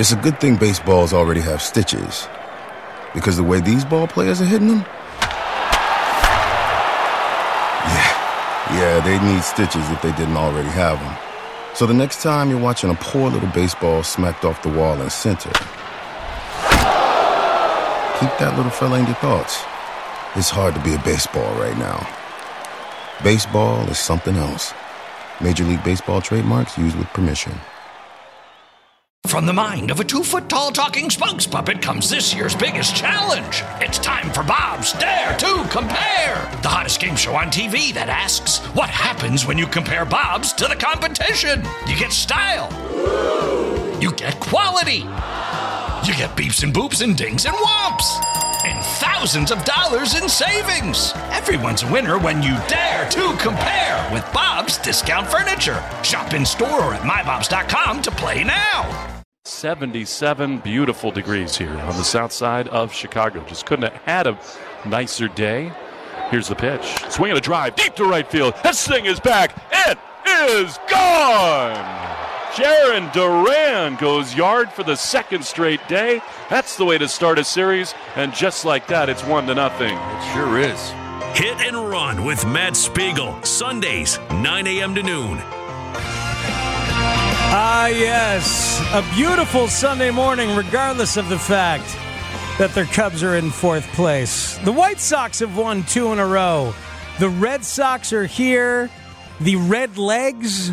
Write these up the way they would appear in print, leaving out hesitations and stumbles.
It's a good thing baseballs already have stitches, because the way these ball players are hitting them, yeah, they need stitches if they didn't already have them. So the next time you're watching a poor little baseball smacked off the wall in center, keep that little fella in your thoughts. It's hard to be a baseball right now. Baseball is something else. Major League Baseball trademarks used with permission. From the mind of a 2-foot-tall talking spokes puppet comes this year's biggest challenge. It's time for Bob's Dare to Compare, the hottest game show on TV that asks, what happens when you compare Bob's to the competition? You get style. You get quality. You get beeps and boops and dings and whomps. And thousands of dollars in savings. Everyone's a winner when you dare to compare with Bob's Discount Furniture. Shop in store or at mybobs.com to play now. 77 beautiful degrees here on the south side of Chicago. Just couldn't have had a nicer day. Here's the pitch. Swinging a drive deep to right field. This thing is back. It is gone. Jarren Duran goes yard for the second straight day. That's the way to start a series. And just like that, it's 1-0. It sure is. Hit and Run with Matt Spiegel. Sundays, 9 a.m. to noon. Yes. A beautiful Sunday morning, regardless of the fact that their Cubs are in fourth place. The White Sox have won 2 in a row. The Red Sox are here. The Red Legs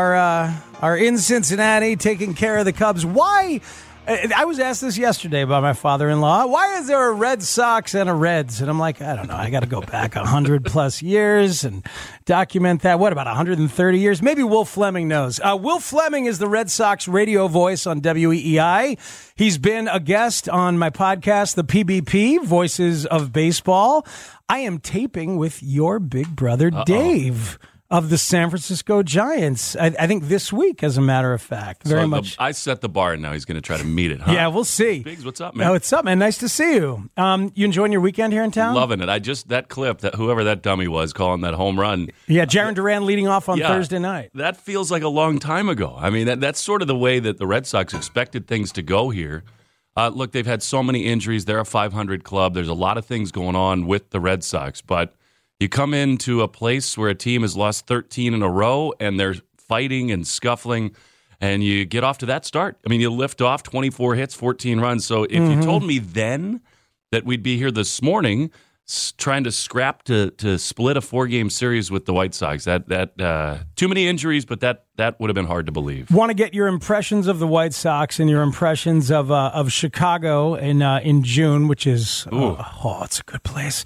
are in Cincinnati taking care of the Cubs. Why? I was asked this yesterday by my father-in-law. Why is there a Red Sox and a Reds? And I'm like, I don't know. I got to go back 100-plus years and document that. What, about 130 years? Maybe Will Fleming knows. Will Fleming is the Red Sox radio voice on WEEI. He's been a guest on my podcast, the PBP, Voices of Baseball. I am taping with your big brother, Dave, of the San Francisco Giants. I think this week, as a matter of fact. Very much. I set the bar, and now he's going to try to meet it, huh? Yeah, we'll see. Biggs, what's up, man? Oh, what's up, man? Nice to see you. You enjoying your weekend here in town? Loving it. That clip, that whoever that dummy was calling that home run. Yeah, Jarren Duran leading off on Thursday night. That feels like a long time ago. I mean, that's sort of the way that the Red Sox expected things to go here. Look, they've had so many injuries. They're a 500 club. There's a lot of things going on with the Red Sox, but you come into a place where a team has lost 13 in a row and they're fighting and scuffling, and you get off to that start. I mean, you lift off 24 hits, 14 runs. So if you told me then that we'd be here this morning trying to scrap to split a 4-game series with the White Sox, that too many injuries, but that would have been hard to believe. Want to get your impressions of the White Sox and your impressions of Chicago in June, which is it's a good place.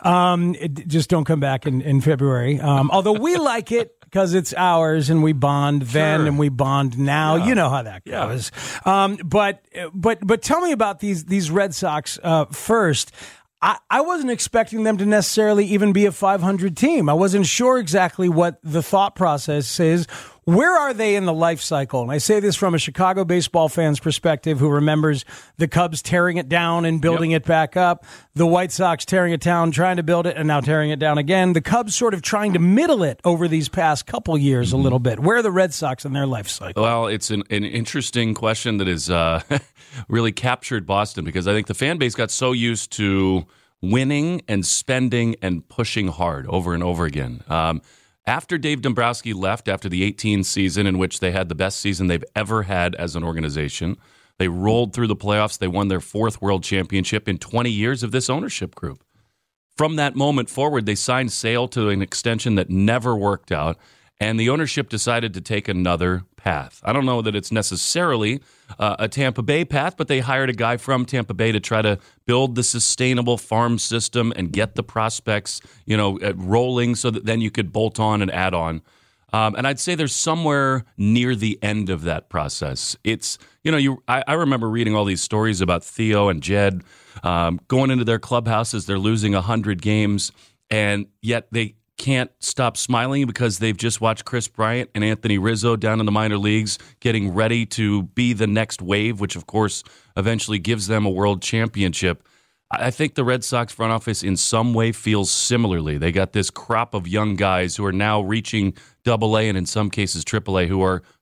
Just don't come back in February. Although we like it because it's ours and we bond then and we bond now. Yeah. You know how that goes. Yeah. But tell me about these Red Sox first. I wasn't expecting them to necessarily even be a 500 team. I wasn't sure exactly what the thought process is. Where are they in the life cycle? And I say this from a Chicago baseball fan's perspective who remembers the Cubs tearing it down and building it back up, the White Sox tearing it down, trying to build it, and now tearing it down again. The Cubs sort of trying to middle it over these past couple years a little bit. Where are the Red Sox in their life cycle? Well, it's an interesting question that has really captured Boston, because I think the fan base got so used to winning and spending and pushing hard over and over again. After Dave Dombrowski left after the 18 season, in which they had the best season they've ever had as an organization, they rolled through the playoffs. They won their 4th world championship in 20 years of this ownership group. From that moment forward, they signed Sale to an extension that never worked out, and the ownership decided to take another path. I don't know that it's necessarily a Tampa Bay path, but they hired a guy from Tampa Bay to try to build the sustainable farm system and get the prospects, rolling so that then you could bolt on and add on. And I'd say there's somewhere near the end of that process. It's, I remember reading all these stories about Theo and Jed going into their clubhouses. They're losing 100 games, and yet they can't stop smiling because they've just watched Chris Bryant and Anthony Rizzo down in the minor leagues getting ready to be the next wave, which, of course, eventually gives them a world championship. I think the Red Sox front office in some way feels similarly. They got this crop of young guys who are now reaching AA and in some cases AAA, who are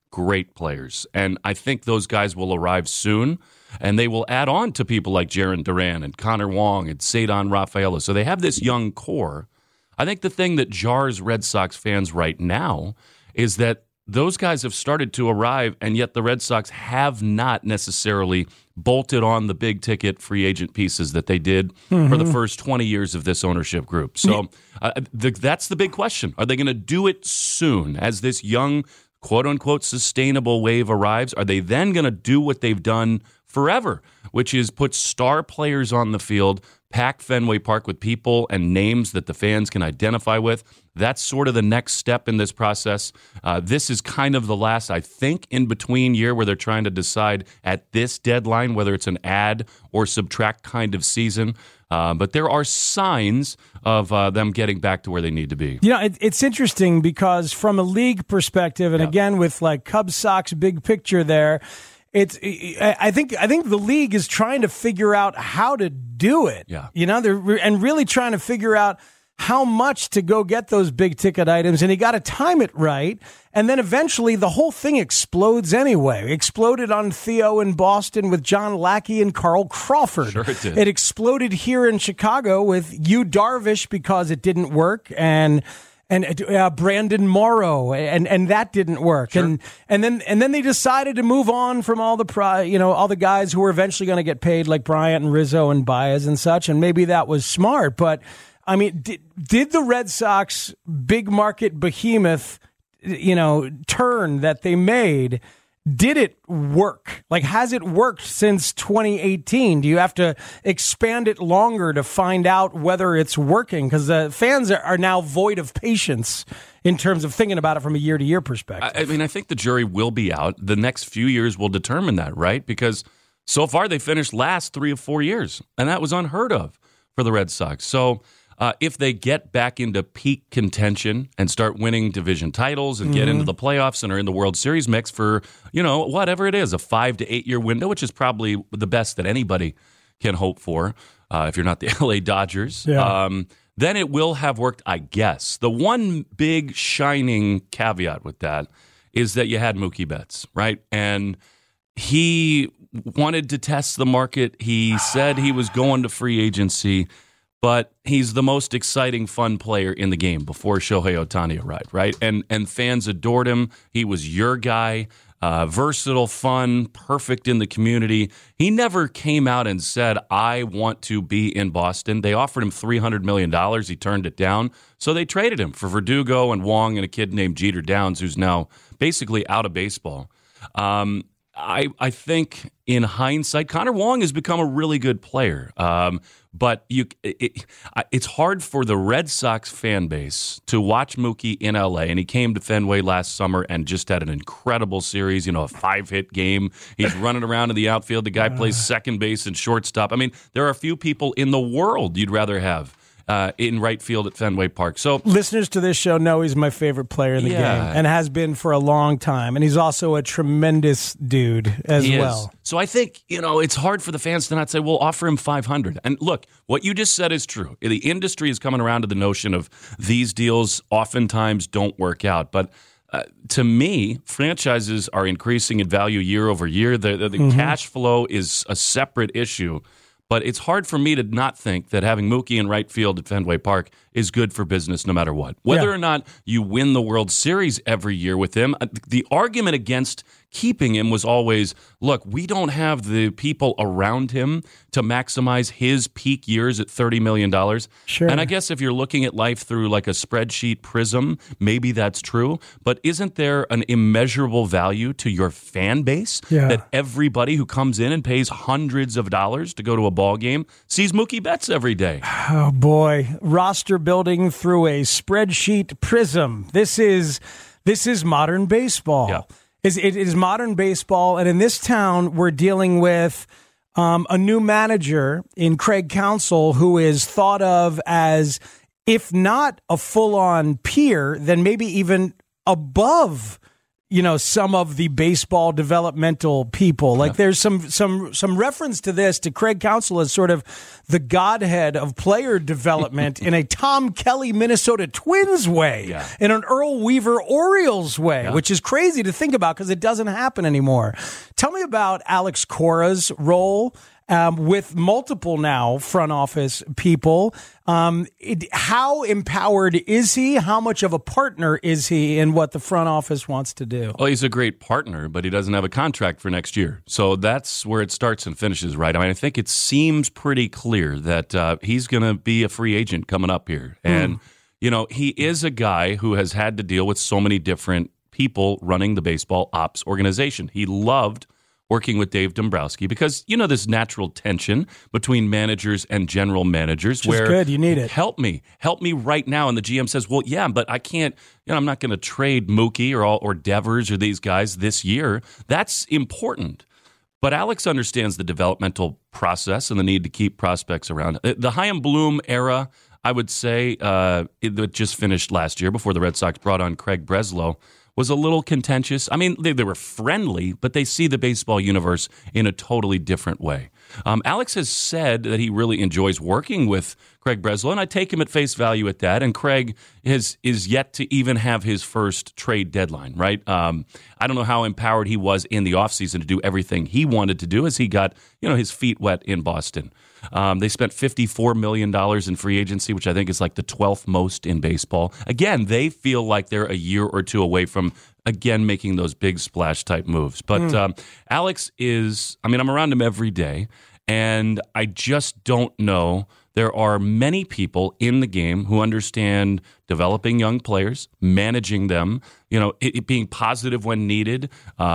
great players. And I think those guys will arrive soon, and they will add on to people like Jarren Duran and Connor Wong and Cedon Rafaela. So they have this young core. I think the thing that jars Red Sox fans right now is that those guys have started to arrive, and yet the Red Sox have not necessarily bolted on the big-ticket free agent pieces that they did for the first 20 years of this ownership group. So that's the big question. Are they going to do it soon as this young, quote-unquote, sustainable wave arrives? Are they then going to do what they've done forever, which is put star players on the field, pack Fenway Park with people and names that the fans can identify with? That's sort of the next step in this process. This is kind of the last, I think, in-between year where they're trying to decide at this deadline whether it's an add or subtract kind of season. But there are signs of them getting back to where they need to be. You know, it's interesting because from a league perspective, and again with like Cubs Sox big picture there, I think the league is trying to figure out how to do it. Yeah. You know, and really trying to figure out how much to go get those big ticket items, and you got to time it right. And then eventually the whole thing explodes anyway. It exploded on Theo in Boston with John Lackey and Carl Crawford. Sure it did. It exploded here in Chicago with Yu Darvish because it didn't work, and Brandon Morrow, and that didn't work. Sure. And then they decided to move on from all the guys who were eventually going to get paid, like Bryant and Rizzo and Baez and such. And maybe that was smart. But I mean, did the Red Sox big market behemoth, turn that they made? Did it work? Like, has it worked since 2018? Do you have to expand it longer to find out whether it's working? Because the fans are now void of patience in terms of thinking about it from a year-to-year perspective. I mean, I think the jury will be out. The next few years will determine that, right? Because so far they finished last 3 of 4 years, and that was unheard of for the Red Sox. So if they get back into peak contention and start winning division titles and get into the playoffs and are in the World Series mix for, whatever it is, a 5 to 8 year window, which is probably the best that anybody can hope for if you're not the LA Dodgers, then it will have worked, I guess. The one big shining caveat with that is that you had Mookie Betts, right? And he wanted to test the market. He said he was going to free agency. But he's the most exciting, fun player in the game before Shohei Ohtani arrived, right? And fans adored him. He was your guy, versatile, fun, perfect in the community. He never came out and said, I want to be in Boston. They offered him $300 million. He turned it down. So they traded him for Verdugo and Wong and a kid named Jeter Downs, who's now basically out of baseball. I think in hindsight, Connor Wong has become a really good player. But it's hard for the Red Sox fan base to watch Mookie in L.A., and he came to Fenway last summer and just had an incredible series, a 5-hit game. He's running around in the outfield. The guy plays second base and shortstop. I mean, there are a few people in the world you'd rather have in right field at Fenway Park. So listeners to this show know he's my favorite player in the game and has been for a long time. And he's also a tremendous dude as well. So I think, it's hard for the fans to not say, well, offer him $500. And look, what you just said is true. The industry is coming around to the notion of these deals oftentimes don't work out. But to me, franchises are increasing in value year over year. The cash flow is a separate issue. But it's hard for me to not think that having Mookie in right field at Fenway Park is good for business no matter what. Whether or not you win the World Series every year with him, the argument against keeping him was always, look, we don't have the people around him to maximize his peak years at $30 million. Sure. And I guess if you're looking at life through like a spreadsheet prism, maybe that's true. But isn't there an immeasurable value to your fan base that everybody who comes in and pays hundreds of dollars to go to a ball game sees Mookie Betts every day? Oh, boy. Roster building through a spreadsheet prism. This is modern baseball. Yeah. It is modern baseball, and in this town, we're dealing with a new manager in Craig Counsell who is thought of as, if not a full-on peer, then maybe even above, some of the baseball developmental people. Like there's some reference to this, to Craig Counsell as sort of the godhead of player development in a Tom Kelly Minnesota Twins way, in an Earl Weaver Orioles way, which is crazy to think about because it doesn't happen anymore. Tell me about Alex Cora's role with multiple now front office people. How empowered is he? How much of a partner is he in what the front office wants to do? Well, he's a great partner, but he doesn't have a contract for next year. So that's where it starts and finishes, right? I mean, I think it seems pretty clear that he's going to be a free agent coming up here. And, he is a guy who has had to deal with so many different people running the baseball ops organization. He loved working with Dave Dombrowski because, this natural tension between managers and general managers. Which is good. You need it. Help me right now. And the GM says, well, yeah, but I can't, I'm not going to trade Mookie or Devers or these guys this year. That's important. But Alex understands the developmental process and the need to keep prospects around. The Chaim Bloom era, I would say, it just finished last year before the Red Sox brought on Craig Breslow, was a little contentious. I mean, they were friendly, but they see the baseball universe in a totally different way. Alex has said that he really enjoys working with Craig Breslow, and I take him at face value at that. And Craig is yet to even have his first trade deadline, right? I don't know how empowered he was in the offseason to do everything he wanted to do as he got, his feet wet in Boston. They spent $54 million in free agency, which I think is like the 12th most in baseball. Again, they feel like they're a year or two away from, again, making those big splash type moves. But Alex is, I'm around him every day, and I just don't know. There are many people in the game who understand developing young players, managing them, it being positive when needed,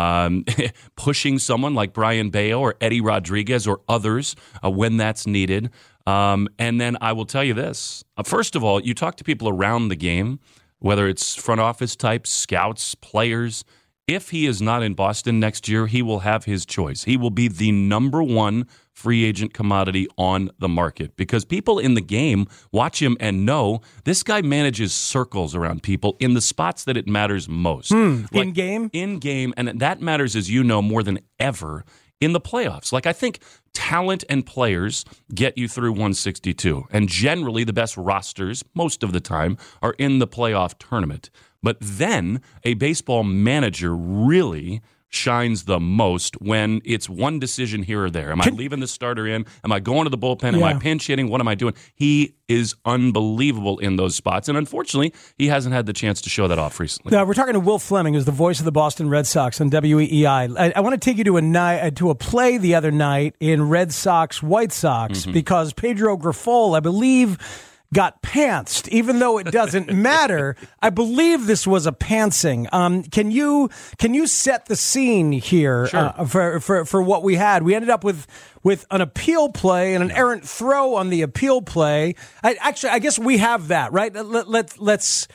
pushing someone like Brian Bayo or Eddie Rodriguez or others when that's needed. And then I will tell you this. First of all, you talk to people around the game, whether it's front office types, scouts, players. If he is not in Boston next year, he will have his choice. He will be the number one free agent commodity on the market because people in the game watch him and know this guy manages circles around people in the spots that it matters most. In game? In game, and that matters, as you know, more than ever in the playoffs. Like, I think talent and players get you through 162, and generally the best rosters, most of the time, are in the playoff tournament. But then a baseball manager really shines the most when it's one decision here or there. Am I leaving the starter in? Am I going to the bullpen? Am I pinch hitting? What am I doing? He is unbelievable in those spots. And unfortunately, he hasn't had the chance to show that off recently. We're talking to Will Fleming, who's the voice of the Boston Red Sox on WEEI. I want to take you to a play the other night in Red Sox White Sox because Pedro Grifol, I believe, got pantsed, even though it doesn't matter. I believe this was a pantsing. Can you set the scene here? Sure. For what we had? We ended up with an appeal play and an errant throw on the appeal play. I guess we have that, right? Let's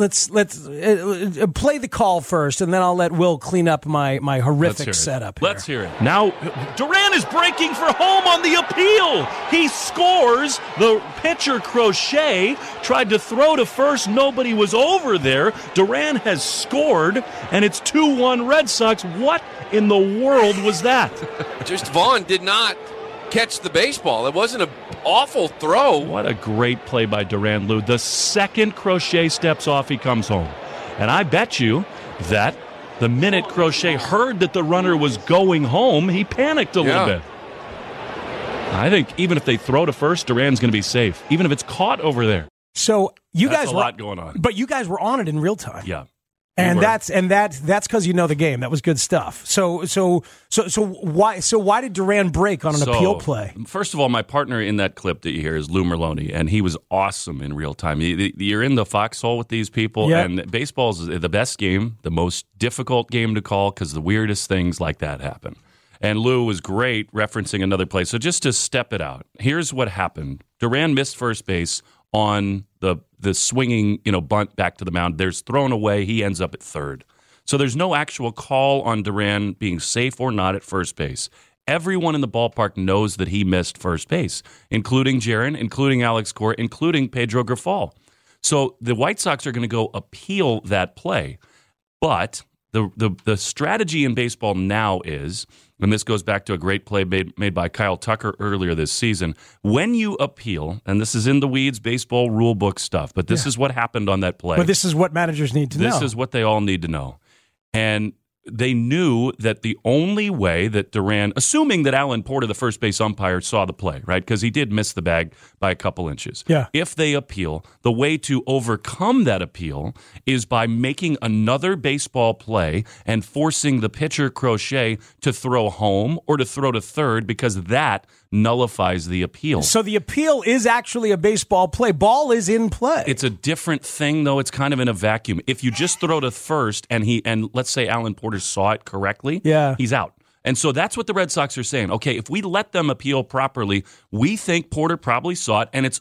play the call first, and then I'll let Will clean up my horrific setup here. Let's hear it. Now, Duran is breaking for home on the appeal. He scores. The pitcher, Crochet, tried to throw to first. Nobody was over there. Duran has scored, and it's 2-1 Red Sox. What in the world was that? Just Vaughn did not catch the baseball. It wasn't an awful throw. What a great play by Duran, Lou. The second Crochet steps off, he comes home. And I bet you that the minute Crochet heard that the runner was going home, he panicked a little bit. I think even if they throw to first, Duran's going to be safe, even if it's caught over there. So That's a lot going on. But you guys were on it in real time. Yeah. And that's because you know the game. That was good stuff. So why did Duran break on an appeal play? First of all, my partner in that clip that you hear is Lou Merloni, and he was awesome in real time. You're in the foxhole with these people, and baseball is the best game, the most difficult game to call because the weirdest things like that happen. And Lou was great referencing another play. So just to step it out, here's what happened. Duran missed first base on the swinging, bunt back to the mound. There's thrown away. He ends up at third. So there's no actual call on Duran being safe or not at first base. Everyone in the ballpark knows that he missed first base, including Jaron, including Alex Cora, including Pedro Grifol. So the White Sox are going to go appeal that play. But The strategy in baseball now is, and this goes back to a great play made by Kyle Tucker earlier this season, when you appeal, and this is in the weeds baseball rule book stuff, but this is what happened on that play. But this is what managers need to know. This is what they all need to know. And they knew that the only way that Duran, assuming that Alan Porter, the first base umpire, saw the play, right? Because he did miss the bag by a couple inches. Yeah. If they appeal, the way to overcome that appeal is by making another baseball play and forcing the pitcher Crochet to throw home or to throw to third, because that nullifies the appeal. So the appeal is actually a baseball play. Ball is in play. It's a different thing, though. It's kind of in a vacuum. If you just throw to first and let's say Alan Porter saw it correctly, he's out. And so that's what the Red Sox are saying. Okay, if we let them appeal properly, we think Porter probably saw it, and it's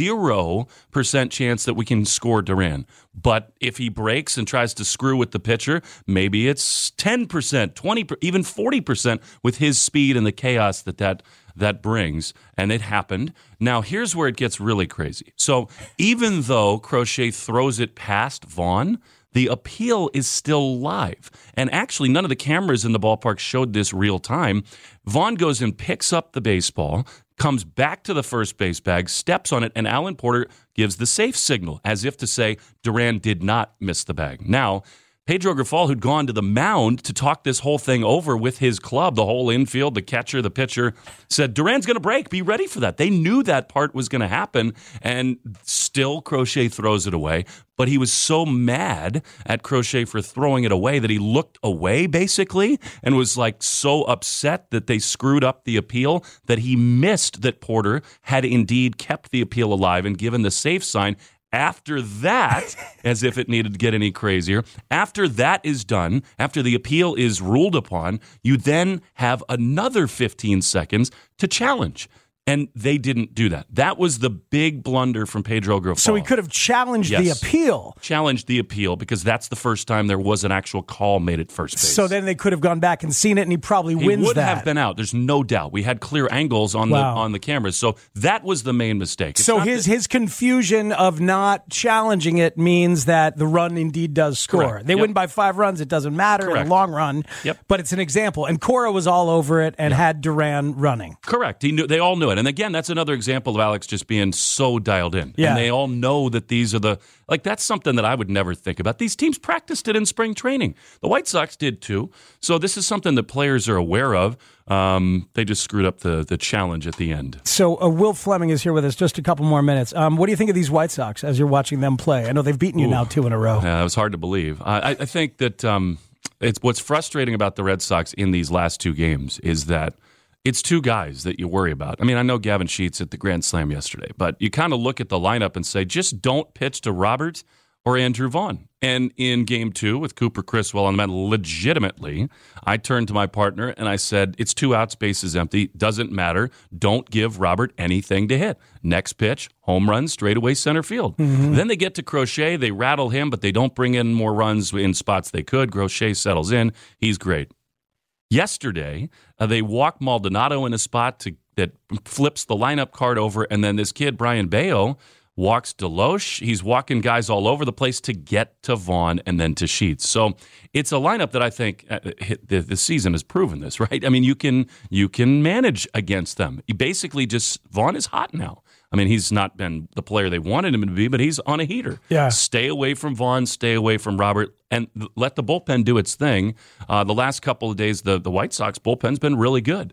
0% chance that we can score Duran. But if he breaks and tries to screw with the pitcher, maybe it's 10%, 20%, even 40% with his speed and the chaos that brings, and it happened. Now, here's where it gets really crazy. So even though Crochet throws it past Vaughn, the appeal is still live. And actually, none of the cameras in the ballpark showed this real time. Vaughn goes and picks up the baseball, comes back to the first base bag, steps on it, and Alan Porter gives the safe signal, as if to say Duran did not miss the bag. Now, Pedro Grifol, who'd gone to the mound to talk this whole thing over with his club, the whole infield, the catcher, the pitcher, said, Duran's going to break. Be ready for that. They knew that part was going to happen, and still Crochet throws it away. But he was so mad at Crochet for throwing it away that he looked away, basically, and was like so upset that they screwed up the appeal that he missed that Porter had indeed kept the appeal alive and given the safe sign. After that, as if it needed to get any crazier, after that is done, after the appeal is ruled upon, you then have another 15 seconds to challenge. And they didn't do that. That was the big blunder from Pedro Grifol. So he could have challenged the appeal. Challenged the appeal, because that's the first time there was an actual call made at first base. So then they could have gone back and seen it, and he probably wins that. He would have been out. There's no doubt. We had clear angles on the cameras. So that was the main mistake. So his confusion of not challenging it means that the run indeed does score. Correct. They win by 5 runs. It doesn't matter in the long run. But it's an example. And Cora was all over it and had Duran running. Correct. They all knew it. And again, that's another example of Alex just being so dialed in. Yeah. And they all know that these are that's something that I would never think about. These teams practiced it in spring training. The White Sox did too. So this is something that players are aware of. They just screwed up the challenge at the end. So Will Fleming is here with us. Just a couple more minutes. What do you think of these White Sox as you're watching them play? I know they've beaten you now 2 in a row. Yeah, it was hard to believe. I think that it's what's frustrating about the Red Sox in these last 2 games is that it's 2 guys that you worry about. I mean, I know Gavin Sheets at the Grand Slam yesterday, but you kind of look at the lineup and say, just don't pitch to Robert or Andrew Vaughn. And in Game 2 with Cooper Criswell on the mound, legitimately, I turned to my partner and I said, it's 2 outs, bases empty, doesn't matter. Don't give Robert anything to hit. Next pitch, home run, straightaway center field. Mm-hmm. Then they get to Crochet, they rattle him, but they don't bring in more runs in spots they could. Crochet settles in. He's great. Yesterday, they walk Maldonado in a spot that flips the lineup card over, and then this kid, Brian Bayo, walks Deloche. He's walking guys all over the place to get to Vaughn and then to Sheets. So it's a lineup that I think the season has proven this, right? I mean, you can manage against them. You basically Vaughn is hot now. I mean, he's not been the player they wanted him to be, but he's on a heater. Yeah. Stay away from Vaughn, stay away from Robert, and let the bullpen do its thing. The last couple of days, the White Sox bullpen's been really good.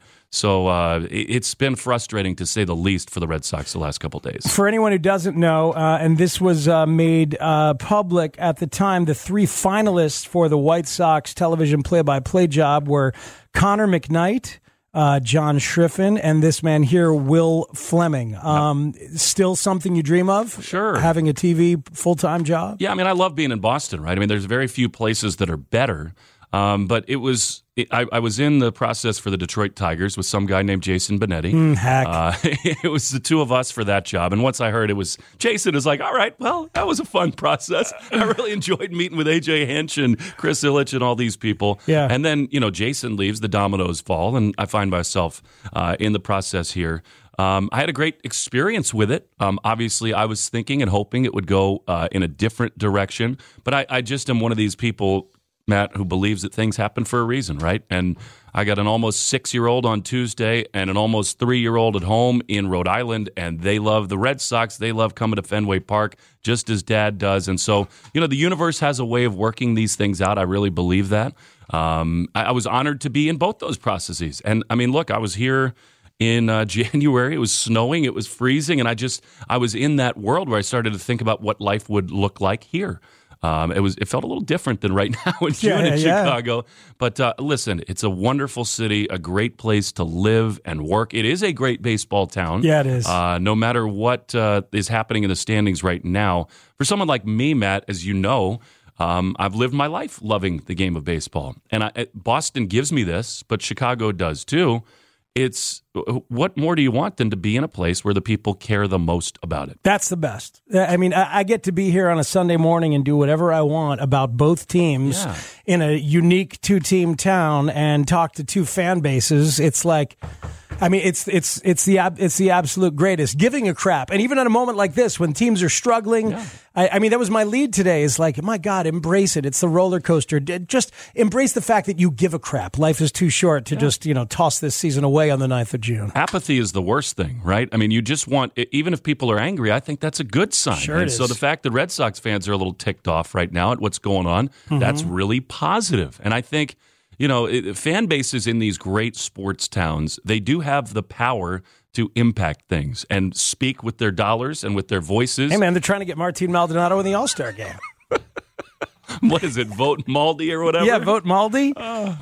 So it's been frustrating, to say the least, for the Red Sox the last couple of days. For anyone who doesn't know, and this was made public at the time, the 3 finalists for the White Sox television play-by-play job were Connor McKnight, John Schriffen, and this man here, Will Fleming. Still something you dream of? Sure. Having a TV full-time job? Yeah, I mean, I love being in Boston, right? I mean, there's very few places that are better. But I was in the process for the Detroit Tigers with some guy named Jason Benetti. Heck. It was the 2 of us for that job. And once I heard it was Jason, is like, all right, well, that was a fun process. I really enjoyed meeting with AJ Hinch and Chris Ilitch and all these people. Yeah. And then, Jason leaves, the dominoes fall, and I find myself in the process here. I had a great experience with it. Obviously, I was thinking and hoping it would go in a different direction. But I just am one of these people. Matt, who believes that things happen for a reason, right? And I got an almost 6-year-old on Tuesday and an almost 3-year-old at home in Rhode Island, and they love the Red Sox. They love coming to Fenway Park just as Dad does. And so, the universe has a way of working these things out. I really believe that. I was honored to be in both those processes. And, look, I was here in January. It was snowing. It was freezing. And I was in that world where I started to think about what life would look like here. It felt a little different than right now in June in Chicago. But listen, it's a wonderful city, a great place to live and work. It is a great baseball town. Yeah, it is. No matter what is happening in the standings right now, for someone like me, Matt, as you know, I've lived my life loving the game of baseball. And Boston gives me this, but Chicago does too. It's what more do you want than to be in a place where the people care the most about it? That's the best. I get to be here on a Sunday morning and do whatever I want about both teams in a unique 2-team town and talk to 2 fan bases. It's like, it's the absolute greatest. Giving a crap, and even at a moment like this when teams are struggling. Yeah. That was my lead today. Is like, my God, embrace it. It's the roller coaster. Just embrace the fact that you give a crap. Life is too short to just toss this season away on the 9th of June. Apathy is the worst thing, right? You just want, even if people are angry, I think that's a good sign. Sure it is. So the fact that Red Sox fans are a little ticked off right now at what's going on, that's really positive. And I think, fan bases in these great sports towns, they do have the power to impact things and speak with their dollars and with their voices. Hey, man, they're trying to get Martin Maldonado in the All-Star game. What is it, Vote Maldi or whatever? Yeah, Vote Maldi.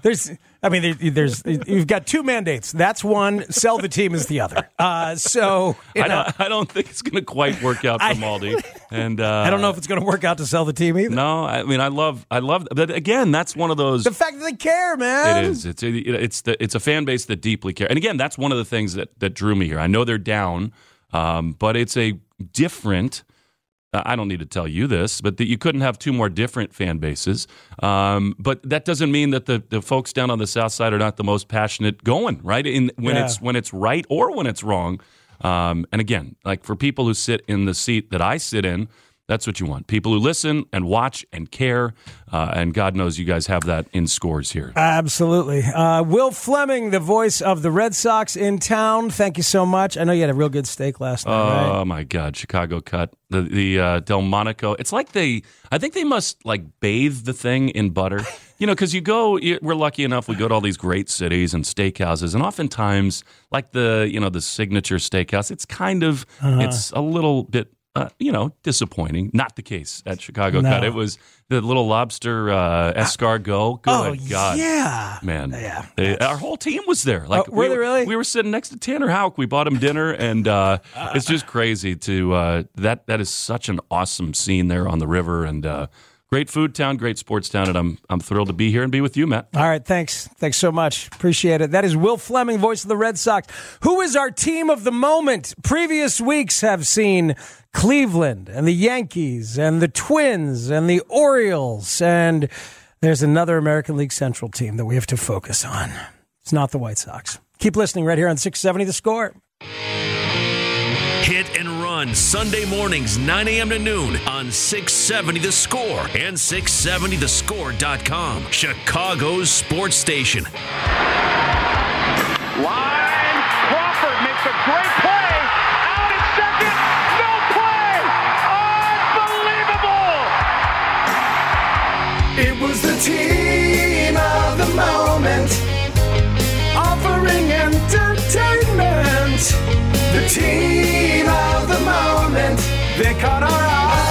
There's you've got 2 mandates. That's one. Sell the team is the other. I don't think it's going to quite work out for Maldi. And I don't know if it's going to work out to sell the team either. No, I love. But again, that's one of those. The fact that they care, man. It is. It's a fan base that deeply care. And again, that's one of the things that drew me here. I know they're down, but it's a different. I don't need to tell you this, but that you couldn't have 2 more different fan bases. But that doesn't mean that the folks down on the south side are not the most passionate going, right? When it's right or when it's wrong. And again, like for people who sit in the seat that I sit in, that's what you want. People who listen and watch and care. And God knows you guys have that in Scores here. Absolutely. Will Fleming, the voice of the Red Sox in town. Thank you so much. I know you had a real good steak last night, right? Oh, my God. Chicago cut. The Delmonico. It's like I think they must like bathe the thing in butter. Because we're lucky enough, we go to all these great cities and steakhouses. And oftentimes, like the signature steakhouse, it's kind of, it's a little bit, disappointing. Not the case at Chicago Cut. It was the little lobster escargot. Good God. Yeah. Man. Yeah. Our whole team was there. Were they really? We were sitting next to Tanner Houck. We bought him dinner, and it's just crazy to that is such an awesome scene there on the river, and great food town, great sports town, and I'm thrilled to be here and be with you, Matt. All right, thanks so much. Appreciate it. That is Will Fleming, voice of the Red Sox. Who is our team of the moment? Previous weeks have seen Cleveland and the Yankees and the Twins and the Orioles, and there's another American League Central team that we have to focus on. It's not the White Sox. Keep listening right here on 670 The Score. Hit and Run, Sunday mornings, 9 a.m. to noon on 670 The Score and 670thescore.com. Chicago's sports station. Line, Crawford makes a great play. Out at second, no play. Unbelievable. It was the team of the moment, offering entertainment. The team of the moment, they caught our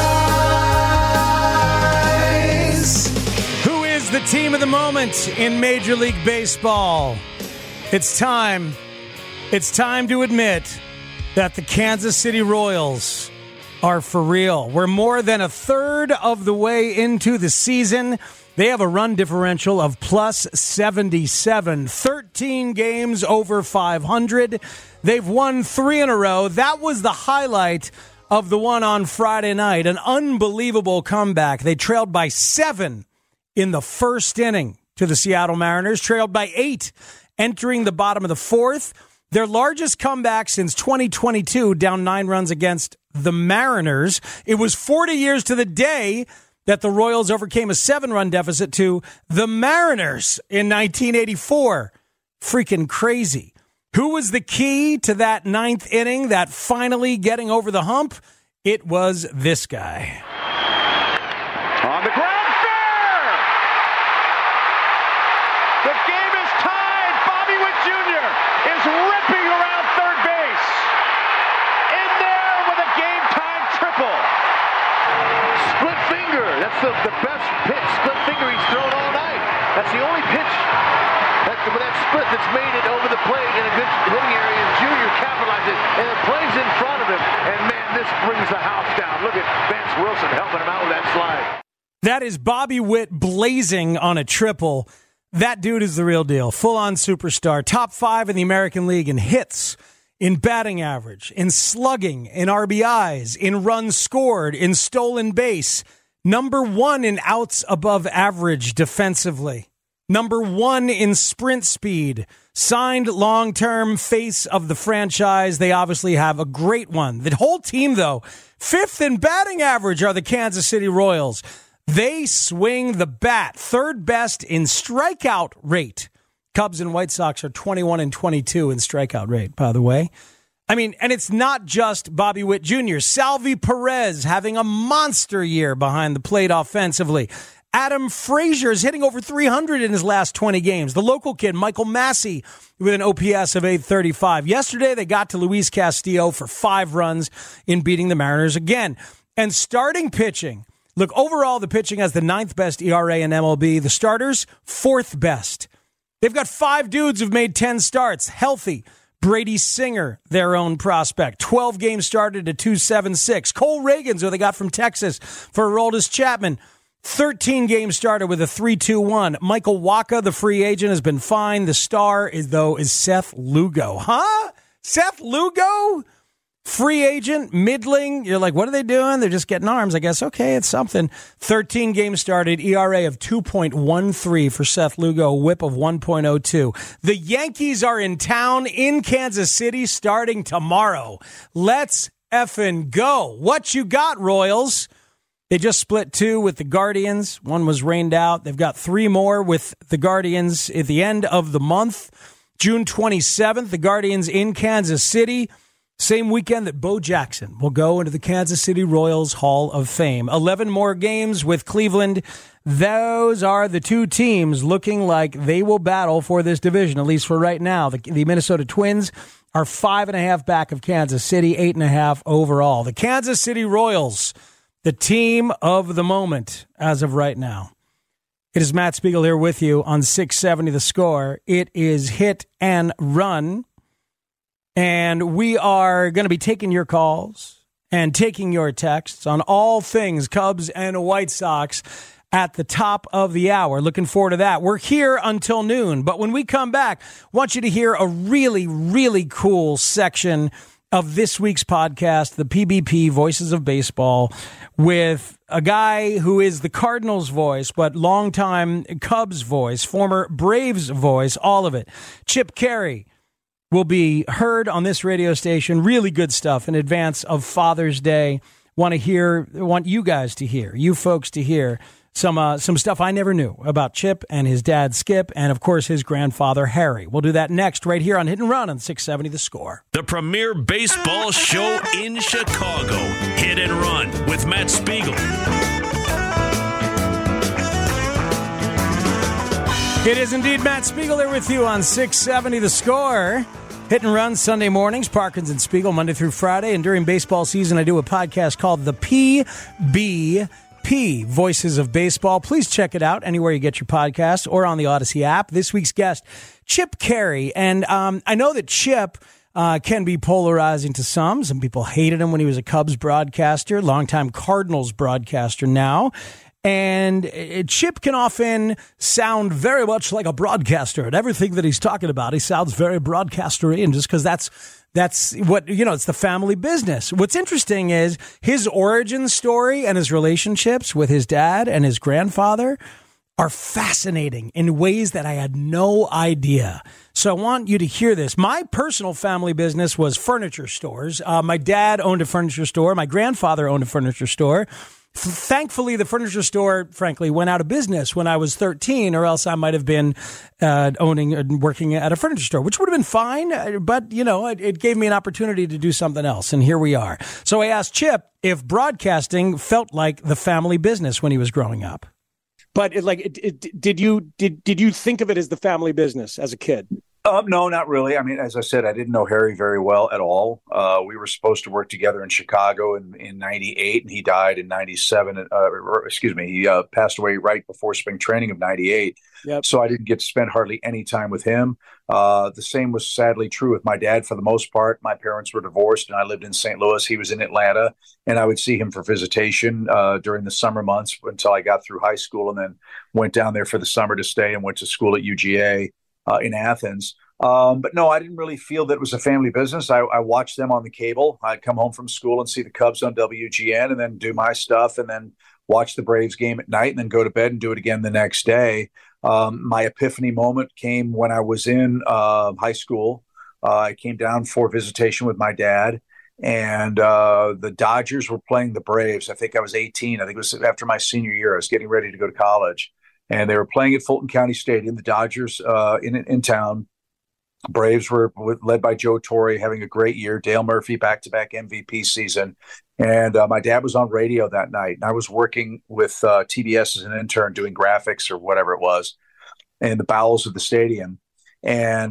eyes. Who is the team of the moment in Major League Baseball? It's time to admit that the Kansas City Royals are for real. We're more than a third of the way into the season. They have a run differential of plus 77, 13 games over 500. They've won 3 in a row. That was the highlight of the one on Friday night. An unbelievable comeback. They trailed by 7 in the first inning to the Seattle Mariners, trailed by 8 entering the bottom of the 4th. Their largest comeback since 2022, down 9 runs against the Mariners. It was 40 years to the day that the Royals overcame a 7-run deficit to the Mariners in 1984. Freaking crazy. Who was the key to that 9th inning, that finally getting over the hump? It was this guy. On the ground, fair! The game is tied. Bobby Witt Jr. is ripping around third base. In there with a game-time triple. Split finger. That's the best pitch. Split finger he's thrown all night. That's the only pitch with that split that's made it over the plate in a good hitting area. And Junior capitalizes and it plays in front of him. And man, this brings the house down. Look at Vance Wilson helping him out with that slide. That is Bobby Witt blazing on a triple. That dude is the real deal. Full-on superstar. Top 5 in the American League in hits, in batting average, in slugging, in RBIs, in runs scored, in stolen base. Number 1 in outs above average defensively. Number 1 in sprint speed. Signed long-term face of the franchise. They obviously have a great one. The whole team, though, 5th in batting average are the Kansas City Royals. They swing the bat. 3rd best in strikeout rate. Cubs and White Sox are 21 and 22 in strikeout rate, by the way. I mean, and it's not just Bobby Witt Jr. Salvi Perez having a monster year behind the plate offensively. Adam Frazier is hitting over 300 in his last 20 games. The local kid, Michael Massey, with an OPS of 835. Yesterday, they got to Luis Castillo for 5 runs in beating the Mariners again. And starting pitching, look, overall, the pitching has the 9th best ERA in MLB. The starters, 4th best. They've got 5 dudes who've made 10 starts, healthy. Brady Singer, their own prospect. 12 games started at 2.76. Cole Reagans, who they got from Texas for Aroldis Chapman. 13 games started with a 3.21. Michael Wacha, the free agent, has been fine. The star, is Seth Lugo. Huh? Seth Lugo? Free agent, middling. You're like, what are they doing? They're just getting arms. I guess, okay, it's something. 13 games started, ERA of 2.13 for Seth Lugo, whip of 1.02. The Yankees are in town in Kansas City starting tomorrow. Let's effing go. What you got, Royals? They just split 2 with the Guardians. 1 was rained out. They've got 3 more with the Guardians at the end of the month. June 27th, the Guardians in Kansas City. Same weekend that Bo Jackson will go into the Kansas City Royals Hall of Fame. 11 more games with Cleveland. Those are the 2 teams looking like they will battle for this division, at least for right now. The Minnesota Twins are 5.5 back of Kansas City, 8.5 overall. The Kansas City Royals, the team of the moment as of right now. It is Matt Spiegel here with you on 670 The Score. It is Hit and Run. And we are going to be taking your calls and taking your texts on all things Cubs and White Sox at the top of the hour. Looking forward to that. We're here until noon. But when we come back, I want you to hear a really, really cool section of this week's podcast, the PBP Voices of Baseball, with a guy who is the Cardinals voice, but longtime Cubs voice, former Braves voice, all of it. Chip Caray will be heard on this radio station. Really good stuff in advance of Father's Day. Want you guys to hear, you folks to hear some stuff I never knew about Chip and his dad Skip, and of course his grandfather Harry. We'll do that next right here on Hit and Run on 670 The Score. The premier baseball show in Chicago. Hit and Run with Matt Spiegel. It is indeed Matt Spiegel there with you on 670 The Score. Hit and Run Sunday mornings, Parkins and Spiegel, Monday through Friday. And during baseball season, I do a podcast called The PBP, Voices of Baseball. Please check it out anywhere you get your podcast or on the Odyssey app. This week's guest, Chip Caray. And I know that Chip can be polarizing to some. Some people hated him when he was a Cubs broadcaster, longtime Cardinals broadcaster now. And Chip can often sound very much like a broadcaster, and everything that he's talking about, he sounds very broadcastery, and just because that's what, it's the family business. What's interesting is his origin story and his relationships with his dad and his grandfather are fascinating in ways that I had no idea. So I want you to hear this. My personal family business was furniture stores. My dad owned a furniture store. My grandfather owned a furniture store. Thankfully, the furniture store, frankly, went out of business when I was 13, or else I might have been owning and working at a furniture store, which would have been fine. But, it gave me an opportunity to do something else. And here we are. So I asked Chip if broadcasting felt like the family business when he was growing up. But did you think of it as the family business as a kid? No, not really. I mean, as I said, I didn't know Harry very well at all. We were supposed to work together in Chicago in 98, and he died in 97. He passed away right before spring training of 98. Yep. So I didn't get to spend hardly any time with him. The same was sadly true with my dad for the most part. My parents were divorced, and I lived in St. Louis. He was in Atlanta, and I would see him for visitation during the summer months until I got through high school, and then went down there for the summer to stay and went to school at UGA. In Athens. But no, I didn't really feel that it was a family business. I watched them on the cable. I'd come home from school and see the Cubs on WGN and then do my stuff and then watch the Braves game at night and then go to bed and do it again the next day. My epiphany moment came when I was in high school. I came down for visitation with my dad, and the Dodgers were playing the Braves. I think I was 18. I think it was after my senior year. I was getting ready to go to college. And they were playing at Fulton County Stadium. The Dodgers in town. Braves were led by Joe Torre, having a great year. Dale Murphy, back-to-back MVP season. And my dad was on radio that night. And I was working with TBS as an intern doing graphics or whatever it was in the bowels of the stadium. And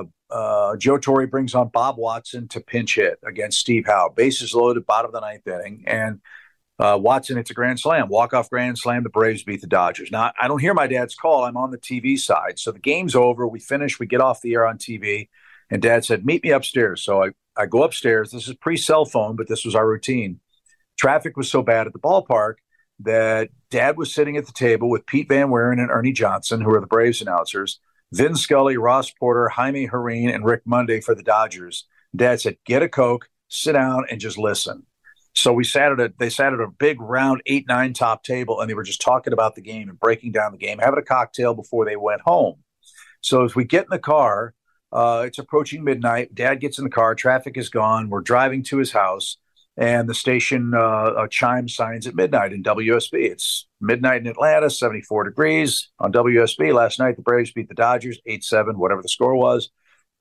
Joe Torre brings on Bob Watson to pinch hit against Steve Howe. Bases loaded, bottom of the ninth inning. And Watson, it's a grand slam, walk-off grand slam. The Braves beat the Dodgers. Now, I don't hear my dad's call. I'm on the TV side. So the game's over. We finish. We get off the air on TV. And Dad said, meet me upstairs. So I go upstairs. This is pre-cell phone, but this was our routine. Traffic was so bad at the ballpark that Dad was sitting at the table with Pete Van Wieren and Ernie Johnson, who are the Braves announcers, Vin Scully, Ross Porter, Jaime Jarrín, and Rick Monday for the Dodgers. Dad said, get a Coke, sit down, and just listen. So they sat at a big round 8-9 top table, and they were just talking about the game and breaking down the game, having a cocktail before they went home. So as we get in the car, it's approaching midnight. Dad gets in the car. Traffic is gone. We're driving to his house, and the station chime signs at midnight in WSB. It's midnight in Atlanta, 74 degrees on WSB. Last night, the Braves beat the Dodgers 8-7, whatever the score was.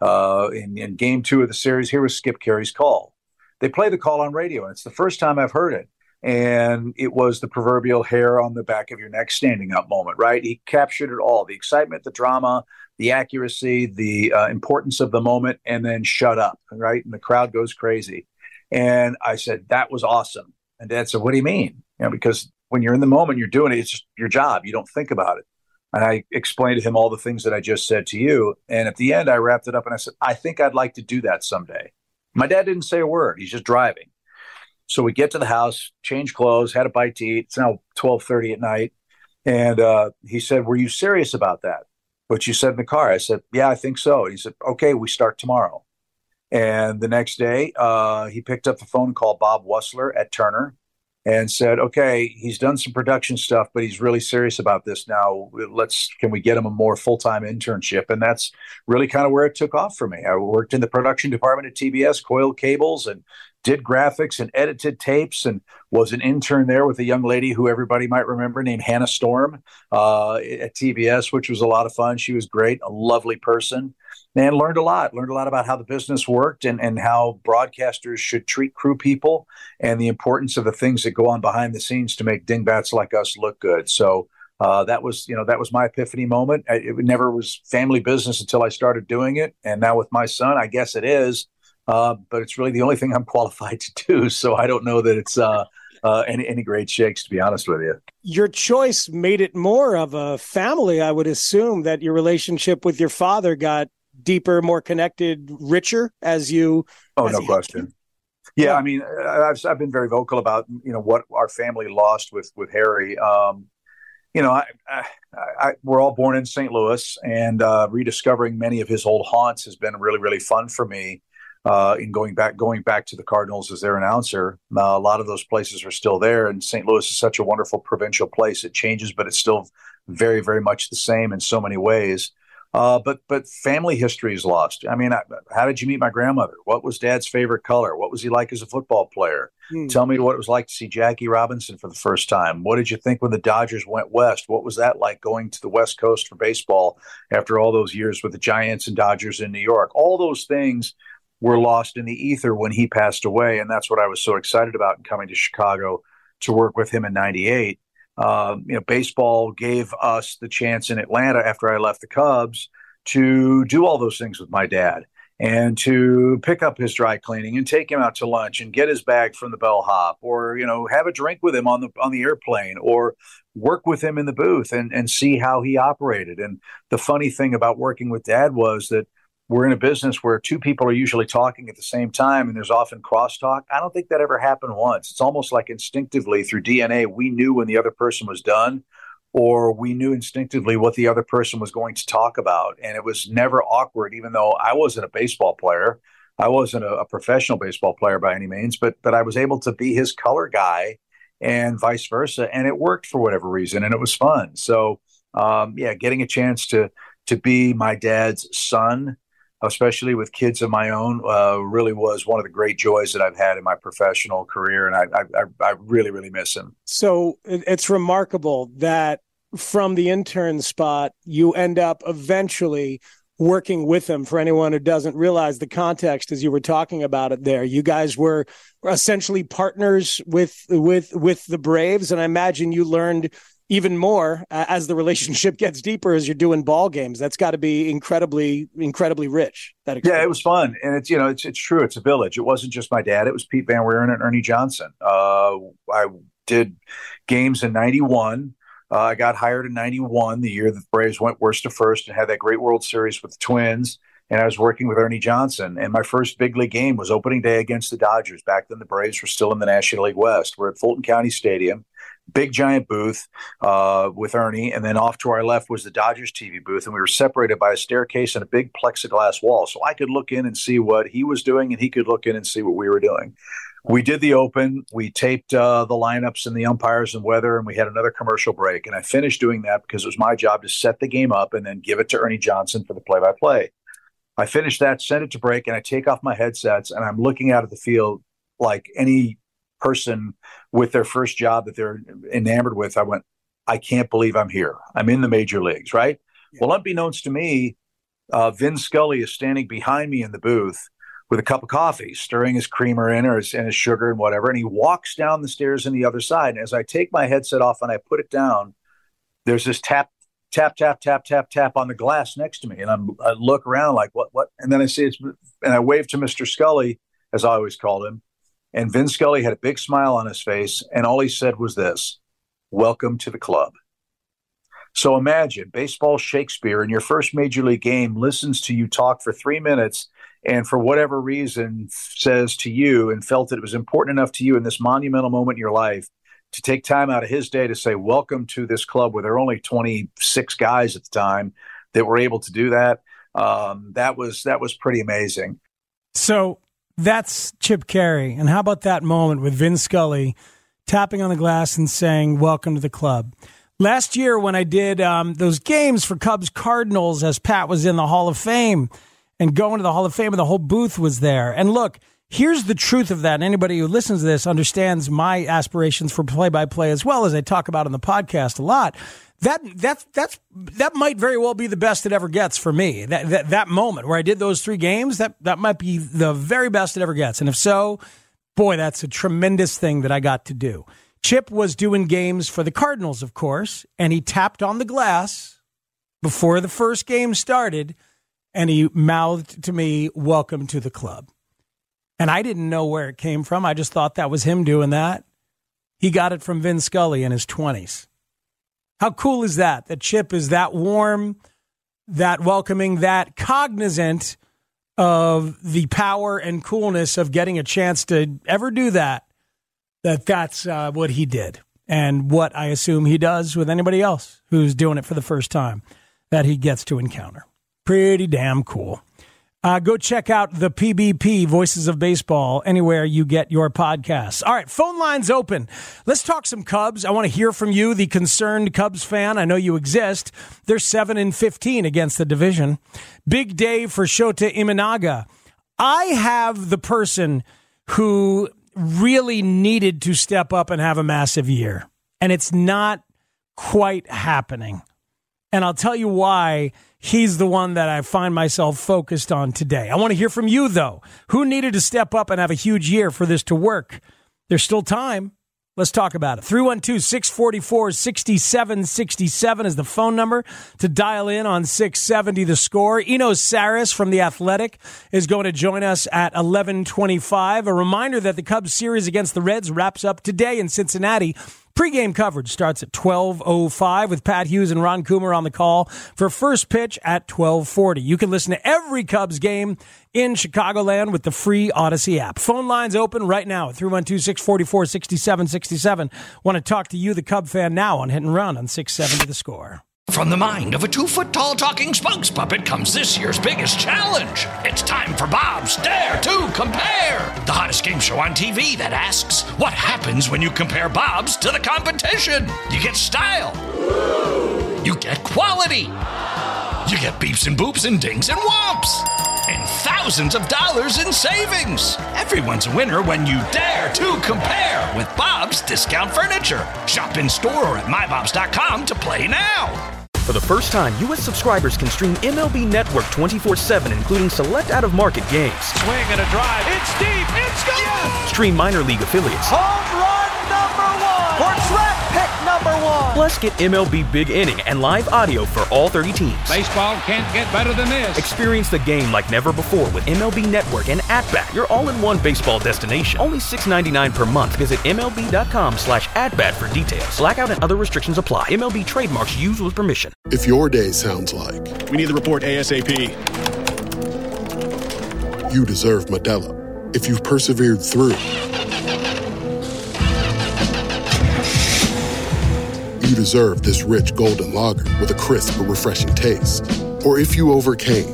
In game 2 of the series, here was Skip Carey's call. They play the call on radio, and it's the first time I've heard it. And it was the proverbial hair on the back of your neck standing up moment, right? He captured it all, the excitement, the drama, the accuracy, the importance of the moment, and then shut up, right? And the crowd goes crazy. And I said, that was awesome. And Dad said, what do you mean? Because when you're in the moment, you're doing it. It's just your job. You don't think about it. And I explained to him all the things that I just said to you. And at the end, I wrapped it up and I said, I think I'd like to do that someday. My dad didn't say a word. He's just driving. So we get to the house, change clothes, had a bite to eat. It's now 12:30 at night. And he said, were you serious about that? What you said in the car? I said, yeah, I think so. And he said, okay, we start tomorrow. And the next day, he picked up the phone and called Bob Wussler at Turner and said, okay, he's done some production stuff, but he's really serious about this now. Can we get him a more full-time internship? And that's really kind of where it took off for me. I worked in the production department at TBS, coiled cables, and did graphics and edited tapes, and was an intern there with a young lady who everybody might remember named Hannah Storm at TBS, which was a lot of fun. She was great, a lovely person, and learned a lot about how the business worked and how broadcasters should treat crew people and the importance of the things that go on behind the scenes to make dingbats like us look good. So that was my epiphany moment. It never was family business until I started doing it. And now with my son, I guess it is. But it's really the only thing I'm qualified to do. So I don't know that it's any great shakes, to be honest with you. Your choice made it more of a family. I would assume that your relationship with your father got deeper, more connected, richer as you. Oh, no question. Yeah, I mean, I've been very vocal about what our family lost with Harry. We're all born in St. Louis, and rediscovering many of his old haunts has been really, really fun for me. In going back to the Cardinals as their announcer, a lot of those places are still there. And St. Louis is such a wonderful provincial place. It changes, but it's still very, very much the same in so many ways. But family history is lost. I mean, how did you meet my grandmother? What was Dad's favorite color? What was he like as a football player? Tell me what it was like to see Jackie Robinson for the first time. What did you think when the Dodgers went west? What was that like going to the West Coast for baseball after all those years with the Giants and Dodgers in New York? All those things were lost in the ether when he passed away, and that's what I was so excited about in coming to Chicago to work with him in '98. Baseball gave us the chance in Atlanta after I left the Cubs to do all those things with my dad and to pick up his dry cleaning and take him out to lunch and get his bag from the bellhop, or, have a drink with him on the airplane, or work with him in the booth and see how he operated. And the funny thing about working with Dad was that we're in a business where two people are usually talking at the same time, and there's often crosstalk. I don't think that ever happened once. It's almost like instinctively through DNA, we knew when the other person was done, or we knew instinctively what the other person was going to talk about. And it was never awkward, even though I wasn't a baseball player. I wasn't a professional baseball player by any means, but I was able to be his color guy and vice versa. And it worked for whatever reason, and it was fun. So, getting a chance to be my dad's son, especially with kids of my own, really was one of the great joys that I've had in my professional career. And I really, really miss him. So it's remarkable that from the intern spot, you end up eventually working with him. For anyone who doesn't realize the context, as you were talking about it there, you guys were essentially partners with the Braves. And I imagine you learned even more as the relationship gets deeper as you're doing ball games. That's got to be incredibly, incredibly rich. Yeah, it was fun. And it's true. It's a village. It wasn't just my dad. It was Pete Van Wieren and Ernie Johnson. I did games in 91. I got hired in 91, the year that the Braves went worst to first and had that great World Series with the Twins. And I was working with Ernie Johnson. And my first big league game was opening day against the Dodgers. Back then, the Braves were still in the National League West. We're at Fulton County Stadium. Big giant booth with Ernie, and then off to our left was the Dodgers TV booth, and we were separated by a staircase and a big plexiglass wall, so I could look in and see what he was doing, and he could look in and see what we were doing. We did the open, we taped the lineups and the umpires and weather, and we had another commercial break, and I finished doing that because it was my job to set the game up and then give it to Ernie Johnson for the play-by-play. I finished that, sent it to break, and I take off my headsets, and I'm looking out at the field like any person with their first job that they're enamored with. I went, I can't believe I'm here. I'm in the major leagues, right? Yeah. Well, unbeknownst to me, Vin Scully is standing behind me in the booth with a cup of coffee, stirring his creamer in and his sugar and whatever. And he walks down the stairs on the other side. And as I take my headset off and I put it down, there's this tap, tap, tap, tap, tap, tap on the glass next to me. And I look around like, what? And then I see and I wave to Mr. Scully, as I always called him. And Vin Scully had a big smile on his face, and all he said was this: "Welcome to the club." So imagine baseball Shakespeare in your first major league game listens to you talk for 3 minutes, and for whatever reason says to you and felt that it was important enough to you in this monumental moment in your life to take time out of his day to say, "Welcome to this club," where there were only 26 guys at the time that were able to do that. That was pretty amazing. So that's Chip Caray. And how about that moment with Vin Scully tapping on the glass and saying, "Welcome to the club"? Last year when I did those games for Cubs Cardinals, as Pat was in the Hall of Fame and going to the Hall of Fame, and the whole booth was there. And look, here's the truth of that. And anybody who listens to this understands my aspirations for play-by-play as well, as I talk about on the podcast a lot. That might very well be the best it ever gets for me. That moment where I did those 3 games, that might be the very best it ever gets. And if so, boy, that's a tremendous thing that I got to do. Chip was doing games for the Cardinals, of course, and he tapped on the glass before the first game started, and he mouthed to me, "Welcome to the club." And I didn't know where it came from. I just thought that was him doing that. He got it from Vin Scully in his 20s. How cool is that? That Chip is that warm, that welcoming, that cognizant of the power and coolness of getting a chance to ever do that. That's what he did, and what I assume he does with anybody else who's doing it for the first time that he gets to encounter. Pretty damn cool. Go check out the PBP, Voices of Baseball, anywhere you get your podcasts. All right, phone lines open. Let's talk some Cubs. I want to hear from you, the concerned Cubs fan. I know you exist. They're 7-15 against the division. Big day for Shota Imanaga. I have the person who really needed to step up and have a massive year, and it's not quite happening. And I'll tell you why he's the one that I find myself focused on today. I want to hear from you, though. Who needed to step up and have a huge year for this to work? There's still time. Let's talk about it. 312-644-6767 is the phone number to dial in on 670 The Score. Enos Saris from The Athletic is going to join us at 11:25. A reminder that the Cubs series against the Reds wraps up today in Cincinnati. Pre-game coverage starts at 12:05 with Pat Hughes and Ron Coomer on the call for first pitch at 12:40. You can listen to every Cubs game in Chicagoland with the free Odyssey app. Phone lines open right now at 312-644-6767. Want to talk to you, the Cub fan, now on Hit and Run on 670 The Score. From the mind of a 2-foot-tall talking spokes puppet comes this year's biggest challenge. It's time for Bob's Dare to Compare, the hottest game show on TV that asks, what happens when you compare Bob's to the competition? You get style. You get quality. You get beeps and boops and dings and whomps. And thousands of dollars in savings. Everyone's a winner when you dare to compare with Bob's Discount Furniture. Shop in store or at mybobs.com to play now. For the first time, U.S. subscribers can stream MLB Network 24/7, including select out-of-market games. Swing and a drive. It's deep. It's gone. Yes! Stream minor league affiliates. Home run number one. Or draft pick number one. Plus, get MLB Big Inning and live audio for all 30 teams. Baseball can't get better than this. Experience the game like never before with MLB Network and AtBat, your all-in-one baseball destination. Only $6.99 per month. Visit MLB.com/AtBat for details. Blackout and other restrictions apply. MLB trademarks used with permission. If your day sounds like, we need the report ASAP, you deserve Modelo. If you've persevered through, you deserve this rich golden lager with a crisp but refreshing taste. Or if you overcame,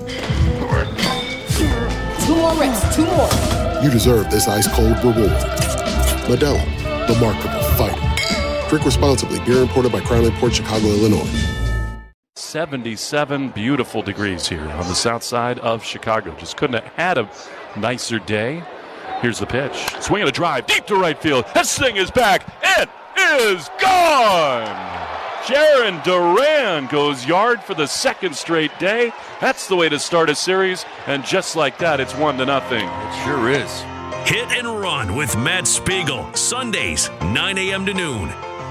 2 more reps, 2 more. You deserve this ice cold reward. Modelo, the Remarkable Fighter. Drink responsibly. Beer imported by Crown Imports, Chicago, Illinois. 77 beautiful degrees here on the south side of Chicago. Just couldn't have had a nicer day. Here's the pitch. Swing and a drive deep to right field. This thing is back. It is gone. Jarren Duran goes yard for the second straight day. That's the way to start a series. And just like that, it's 1-0. It sure is. Hit and Run with Matt Spiegel. Sundays, 9 a.m. to noon.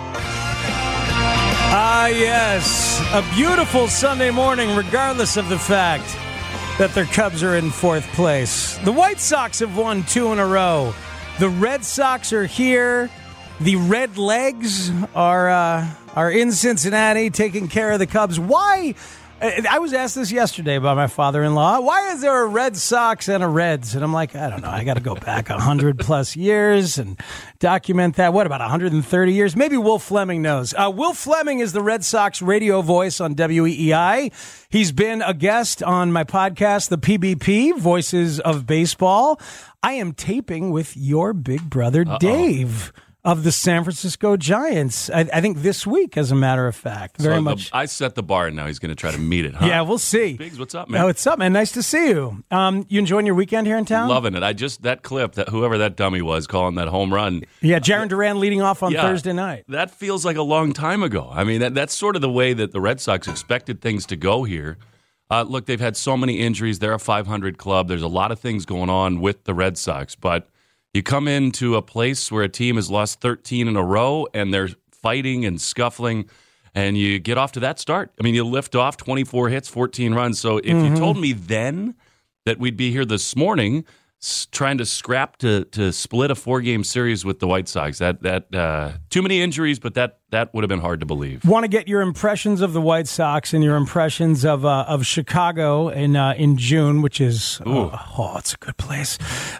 Ah, yes. A beautiful Sunday morning, regardless of the fact that their Cubs are in fourth place. The White Sox have won 2 in a row. The Red Sox are here. The Red Legs are in Cincinnati taking care of the Cubs. Why? I was asked this yesterday by my father-in-law. Why is there a Red Sox and a Reds? And I'm like, I don't know. I got to go back 100-plus years and document that. What, about 130 years? Maybe Will Fleming knows. Will Fleming is the Red Sox radio voice on WEEI. He's been a guest on my podcast, the PBP, Voices of Baseball. I am taping with your big brother, Dave, of the San Francisco Giants. I think this week, as a matter of fact. Very much. I set the bar, and now he's going to try to meet it, huh? Yeah, we'll see. Biggs, what's up, man? Oh, what's up, man? Nice to see you. You enjoying your weekend here in town? Loving it. That clip, that whoever that dummy was calling that home run. Yeah, Jarren Duran leading off on Thursday night. That feels like a long time ago. I mean, that's sort of the way that the Red Sox expected things to go here. Look, they've had so many injuries. They're a 500 club. There's a lot of things going on with the Red Sox, but you come into a place where a team has lost 13 in a row and they're fighting and scuffling, and you get off to that start. I mean, you lift off 24 hits, 14 runs. So if you told me then that we'd be here this morning trying to scrap to split a 4-game series with the White Sox. That too many injuries, but that would have been hard to believe. Want to get your impressions of the White Sox and your impressions of Chicago in June, which is it's a good place.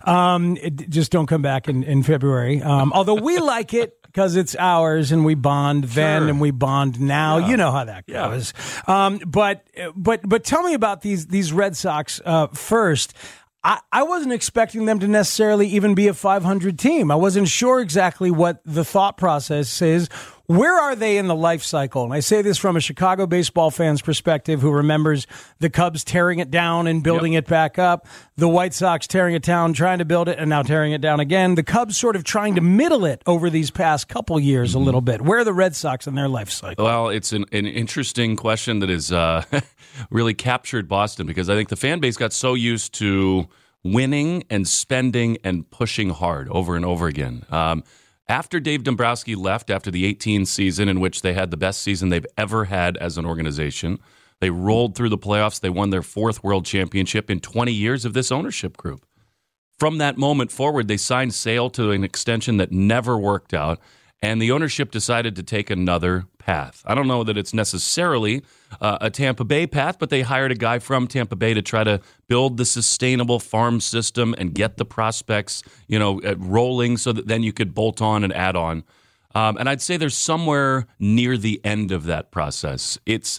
Just don't come back in February. Although we like it because it's ours and we bond then and we bond now. Yeah. You know how that goes. Yeah. But tell me about these Red Sox first. I wasn't expecting them to necessarily even be a 500 team. I wasn't sure exactly what the thought process is. Where are they in the life cycle? And I say this from a Chicago baseball fan's perspective who remembers the Cubs tearing it down and building it back up, the White Sox tearing it down, trying to build it, and now tearing it down again. The Cubs sort of trying to middle it over these past couple years a little bit. Where are the Red Sox in their life cycle? Well, it's an interesting question that is really captured Boston because I think the fan base got so used to winning and spending and pushing hard over and over again. After Dave Dombrowski left after the 18 season in which they had the best season they've ever had as an organization, they rolled through the playoffs. They won their 4th world championship in 20 years of this ownership group. From that moment forward, they signed Sale to an extension that never worked out, and the ownership decided to take another path. I don't know that it's necessarily a Tampa Bay path, but they hired a guy from Tampa Bay to try to build the sustainable farm system and get the prospects, rolling so that then you could bolt on and add on. And I'd say there's somewhere near the end of that process. It's,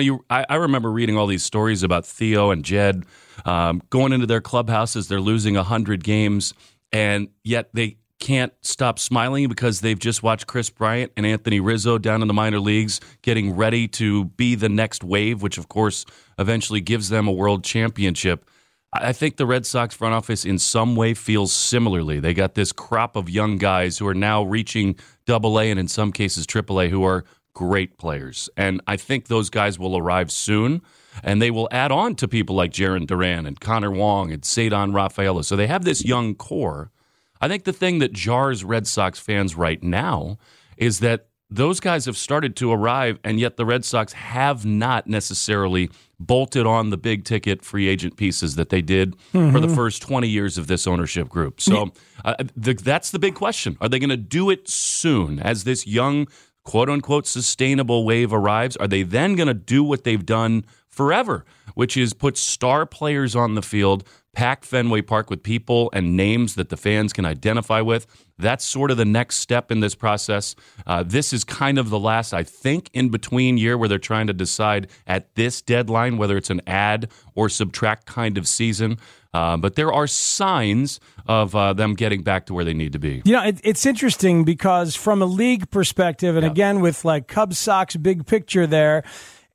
I remember reading all these stories about Theo and Jed going into their clubhouses. They're losing 100 games, and yet they can't stop smiling because they've just watched Chris Bryant and Anthony Rizzo down in the minor leagues getting ready to be the next wave, which, of course, eventually gives them a world championship. I think the Red Sox front office in some way feels similarly. They got this crop of young guys who are now reaching AA and in some cases AAA who are great players. And I think those guys will arrive soon, and they will add on to people like Jarren Duran and Connor Wong and Cedar Rafaela. So they have this young core. I think the thing that jars Red Sox fans right now is that those guys have started to arrive, and yet the Red Sox have not necessarily bolted on the big-ticket free agent pieces that they did for the first 20 years of this ownership group. So that's the big question. Are they going to do it soon as this young, quote-unquote, sustainable wave arrives? Are they then going to do what they've done forever, which is put star players on the field, pack Fenway Park with people and names that the fans can identify with? That's sort of the next step in this process. This is kind of the last, I think, in-between year where they're trying to decide at this deadline whether it's an add or subtract kind of season. But there are signs of them getting back to where they need to be. It's interesting because from a league perspective, and again with like Cubs Sox big picture there,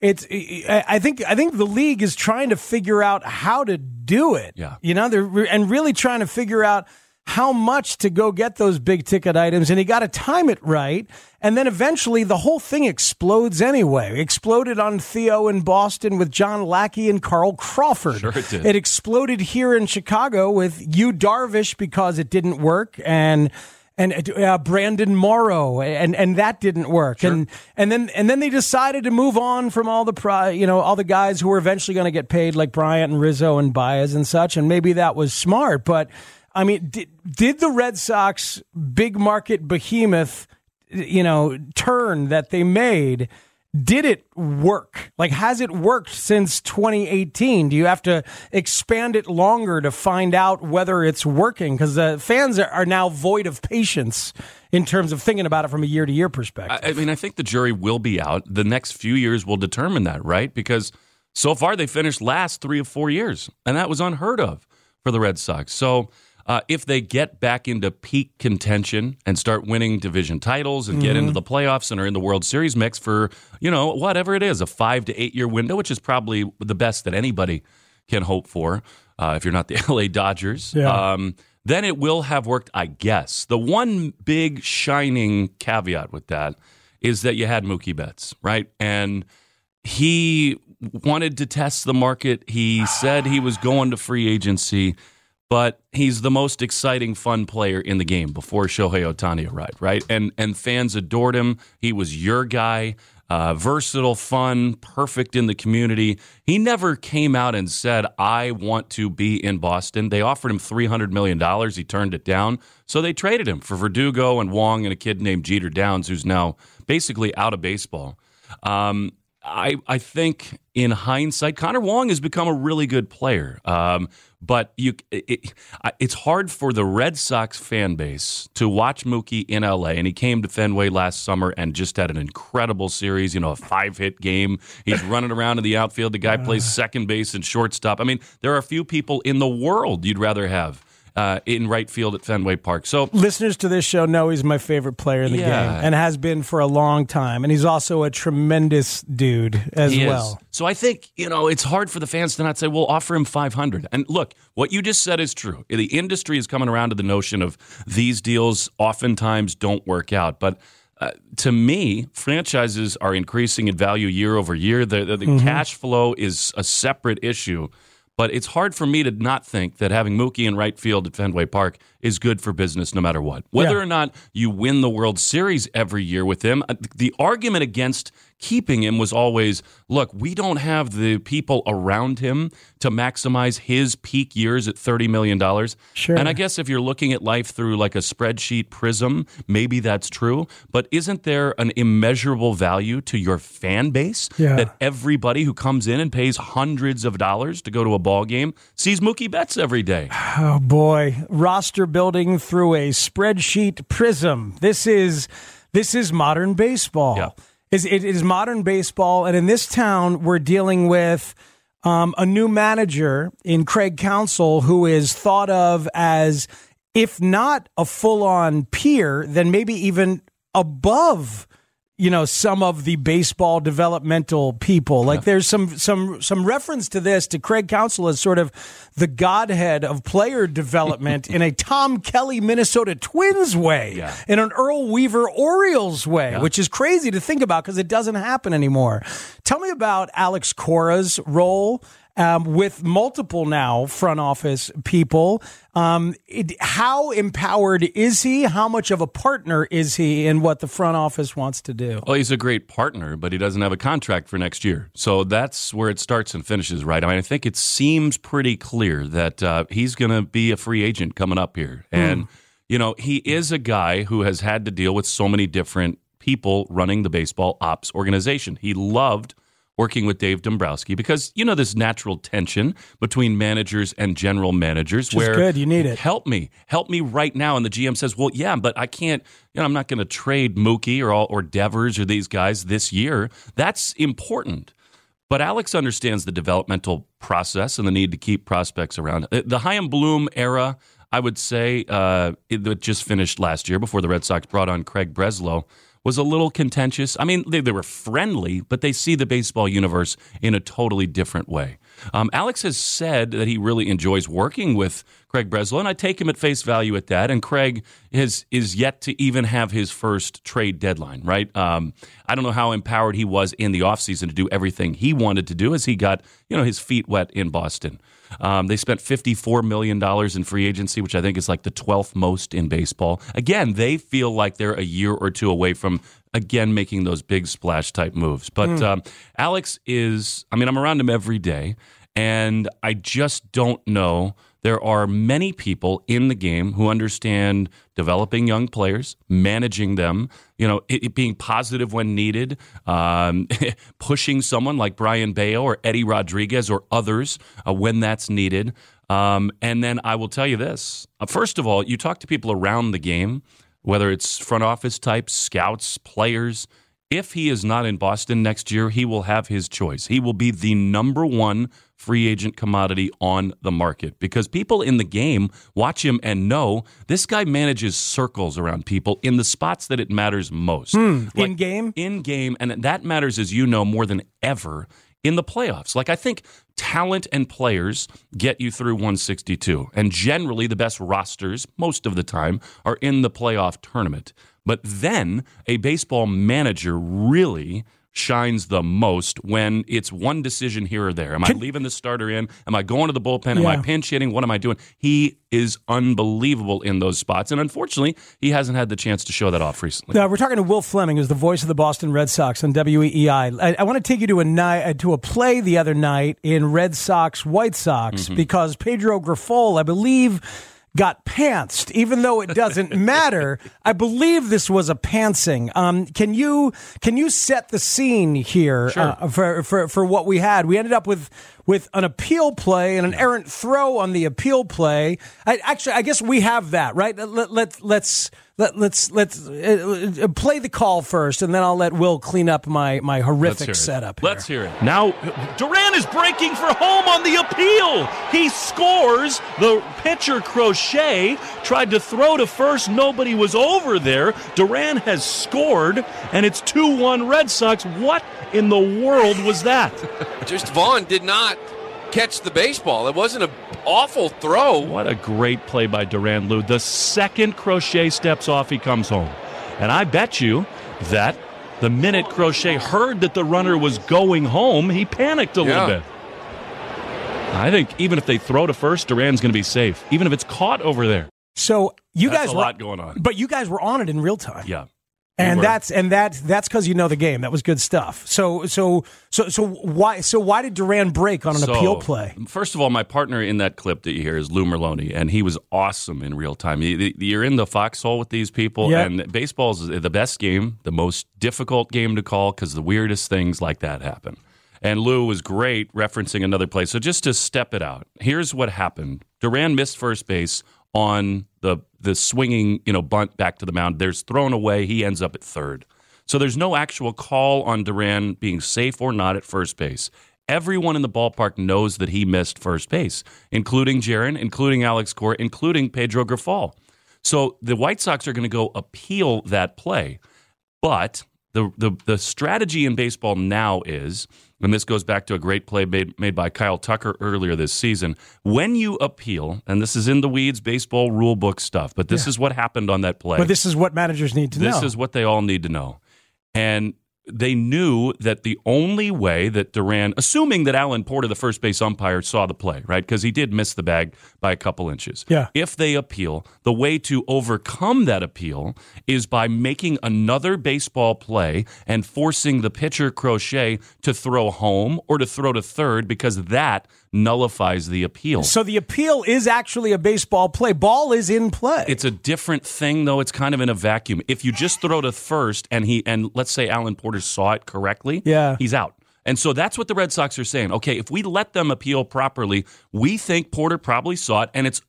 I think the league is trying to figure out how to do it. Yeah. And really trying to figure out how much to go get those big ticket items, and you got to time it right. And then eventually the whole thing explodes anyway. It exploded on Theo in Boston with John Lackey and Carl Crawford. Sure it did. It exploded here in Chicago with Yu Darvish because it didn't work, and Brandon Morrow, and that didn't work. Sure. And then they decided to move on from all the guys who were eventually going to get paid, like Bryant and Rizzo and Baez and such. And maybe that was smart. But I mean, did the Red Sox big market behemoth, turn that they made? Did it work? Like, has it worked since 2018? Do you have to expand it longer to find out whether it's working? Because the fans are now void of patience in terms of thinking about it from a year-to-year perspective. I mean, I think the jury will be out. The next few years will determine that, right? Because so far they finished last 3 of 4 years, and that was unheard of for the Red Sox. So if they get back into peak contention and start winning division titles and get into the playoffs and are in the World Series mix for, whatever it is, a 5 to 8 year window, which is probably the best that anybody can hope for if you're not the LA Dodgers, then it will have worked, I guess. The one big shining caveat with that is that you had Mookie Betts, right? And he wanted to test the market. He said he was going to free agency, but he's the most exciting, fun player in the game before Shohei Ohtani arrived, right? And fans adored him. He was your guy. Versatile, fun, perfect in the community. He never came out and said, I want to be in Boston. They offered him $300 million. He turned it down. So they traded him for Verdugo and Wong and a kid named Jeter Downs, who's now basically out of baseball. I think in hindsight, Connor Wong has become a really good player. But it's hard for the Red Sox fan base to watch Mookie in L.A., and he came to Fenway last summer and just had an incredible series, a 5-hit game. He's running around in the outfield. The guy plays second base and shortstop. I mean, there are a few people in the world you'd rather have in right field at Fenway Park. So listeners to this show know he's my favorite player in the game and has been for a long time. And he's also a tremendous dude as well. So I think, it's hard for the fans to not say, well, offer him $500. And look, what you just said is true. The industry is coming around to the notion of these deals oftentimes don't work out. But to me, franchises are increasing in value year over year. The cash flow is a separate issue. But it's hard for me to not think that having Mookie in right field at Fenway Park is good for business no matter what. Whether or not you win the World Series every year with him, the argument against keeping him was always, look, we don't have the people around him to maximize his peak years at $30 million. Sure. And I guess if you're looking at life through like a spreadsheet prism, maybe that's true. But isn't there an immeasurable value to your fan base that everybody who comes in and pays hundreds of dollars to go to a ball game sees Mookie Betts every day? Oh, boy. Roster building through a spreadsheet prism. This is modern baseball. Yeah. It is modern baseball, and in this town, we're dealing with a new manager in Craig Counsell who is thought of as, if not a full-on peer, then maybe even above, some of the baseball developmental people. Like there's some reference to this, to Craig Counsell as sort of the godhead of player development in a Tom Kelly Minnesota Twins way, in an Earl Weaver Orioles way, which is crazy to think about because it doesn't happen anymore. Tell me about Alex Cora's role with multiple now front office people. How empowered is he? How much of a partner is he in what the front office wants to do? Well, he's a great partner, but he doesn't have a contract for next year. So that's where it starts and finishes, right? I mean, I think it seems pretty clear that he's going to be a free agent coming up here. And, he is a guy who has had to deal with so many different people running the baseball ops organization. He loved working with Dave Dombrowski because, this natural tension between managers and general managers. Which is good. You need it. Help me right now. And the GM says, well, yeah, but I can't, I'm not going to trade Mookie or Devers or these guys this year. That's important. But Alex understands the developmental process and the need to keep prospects around. The Chaim Bloom era, I would say, it just finished last year before the Red Sox brought on Craig Breslow, was a little contentious. I mean, they were friendly, but they see the baseball universe in a totally different way. Alex has said that he really enjoys working with Craig Breslow, and I take him at face value at that. And Craig is yet to even have his first trade deadline, right? I don't know how empowered he was in the offseason to do everything he wanted to do as he got, his feet wet in Boston. They spent $54 million in free agency, which I think is like the 12th most in baseball. Again, they feel like they're a year or two away from, again, making those big splash type moves. But Alex is, I'm around him every day, and I just don't know. There are many people in the game who understand developing young players, managing them, it being positive when needed, pushing someone like Brian Bayo or Eddie Rodriguez or others when that's needed. And then I will tell you this. First of all, you talk to people around the game, whether it's front office types, scouts, players. If he is not in Boston next year, he will have his choice. He will be the number one free agent commodity on the market because people in the game watch him and know this guy manages circles around people in the spots that it matters most. In game? In game, and that matters, as you know, more than ever in the playoffs. Like, I think talent and players get you through 162, and generally the best rosters, most of the time, are in the playoff tournament. But then a baseball manager really shines the most when it's one decision here or there. Am I leaving the starter in? Am I going to the bullpen? Am I pinch hitting? What am I doing? He is unbelievable in those spots. And unfortunately, he hasn't had the chance to show that off recently. We're talking to Will Fleming, who's the voice of the Boston Red Sox on WEEI. I want to take you to a play the other night in Red Sox White Sox because Pedro Grifol, I believe, got pantsed, even though it doesn't matter. I believe this was a pantsing. Can you set the scene here for what we had? We ended up with an appeal play and an errant throw on the appeal play. I guess we have that, right? Let's play the call first, and then I'll let Will clean up my horrific setup here. Let's hear it. Now, Duran is breaking for home on the appeal. He scores. The pitcher, Crochet, tried to throw to first. Nobody was over there. Duran has scored, and it's 2-1 Red Sox. What in the world was that? Just Vaughn did not catch the baseball. It wasn't an awful throw. What a great play by Duran, Lou. The second Crochet steps off, he comes home. And I bet you that the minute Crochet heard that the runner was going home, he panicked a little bit. I think even if they throw to first, Duran's going to be safe, even if it's caught over there. So that's a lot going on. But you guys were on it in real time. Yeah. And that's because you know the game. That was good stuff. So why did Duran break on an appeal play? First of all, my partner in that clip that you hear is Lou Merloni, and he was awesome in real time. You're in the foxhole with these people, and baseball is the best game, the most difficult game to call because the weirdest things like that happen. And Lou was great referencing another play. So just to step it out, here's what happened. Duran missed first base on the swinging, bunt back to the mound. There's thrown away. He ends up at third. So there's no actual call on Duran being safe or not at first base. Everyone in the ballpark knows that he missed first base, including Jaron, including Alex Cora, including Pedro Grifol. So the White Sox are going to go appeal that play. But the strategy in baseball now is, and this goes back to a great play made by Kyle Tucker earlier this season, when you appeal, and this is in the weeds baseball rule book stuff, but this is what happened on that play. But this is what managers need to know. This is what they all need to know. And they knew that the only way that Duran, assuming that Alan Porter, the first base umpire, saw the play, right? Because he did miss the bag by a couple inches. Yeah. If they appeal, the way to overcome that appeal is by making another baseball play and forcing the pitcher, Crochet, to throw home or to throw to third, because that nullifies the appeal. So the appeal is actually a baseball play. Ball is in play. It's a different thing, though. It's kind of in a vacuum. If you just throw to first and let's say Alan Porter saw it correctly, he's out. And so that's what the Red Sox are saying. Okay, if we let them appeal properly, we think Porter probably saw it, and it's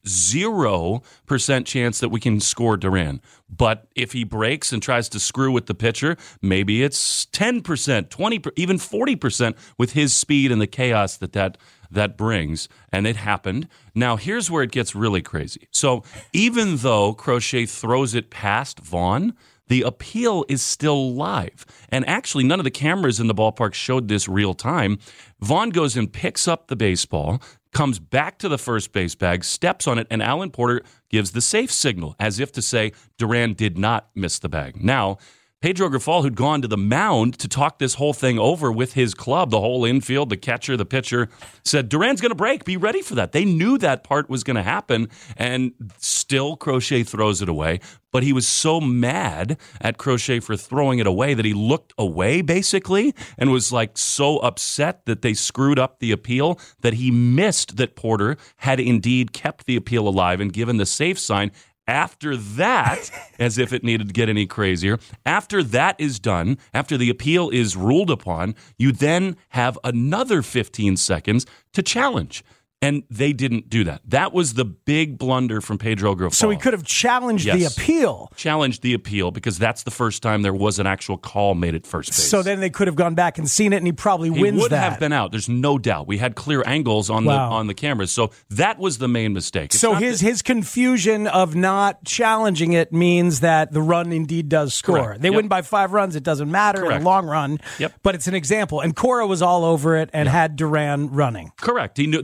0% chance that we can score Duran. But if he breaks and tries to screw with the pitcher, maybe it's 10%, 20%, even 40% with his speed and the chaos that brings, and it happened. Now, here's where it gets really crazy. So even though Crochet throws it past Vaughn, the appeal is still live. And actually, none of the cameras in the ballpark showed this real time. Vaughn goes and picks up the baseball, comes back to the first base bag, steps on it, and Alan Porter gives the safe signal, as if to say Duran did not miss the bag. Now, Pedro Grifol, who'd gone to the mound to talk this whole thing over with his club, the whole infield, the catcher, the pitcher, said, Duran's going to break. Be ready for that. They knew that part was going to happen, and still Crochet throws it away. But he was so mad at Crochet for throwing it away that he looked away, basically, and was like so upset that they screwed up the appeal that he missed that Porter had indeed kept the appeal alive and given the safe sign. After that, as if it needed to get any crazier, after that is done, after the appeal is ruled upon, you then have another 15 seconds to challenge. And they didn't do that. That was the big blunder from Pedro Grifol. So he could have challenged the appeal. Challenged the appeal, because that's the first time there was an actual call made at first base. So then they could have gone back and seen it, and he probably wins that. He would have been out. There's no doubt. We had clear angles on the cameras. So that was the main mistake. So his confusion of not challenging it means that the run indeed does score. Correct. They win by 5 runs. It doesn't matter in the long run. Yep. But it's an example. And Cora was all over it and had Duran running. Correct. They all knew it.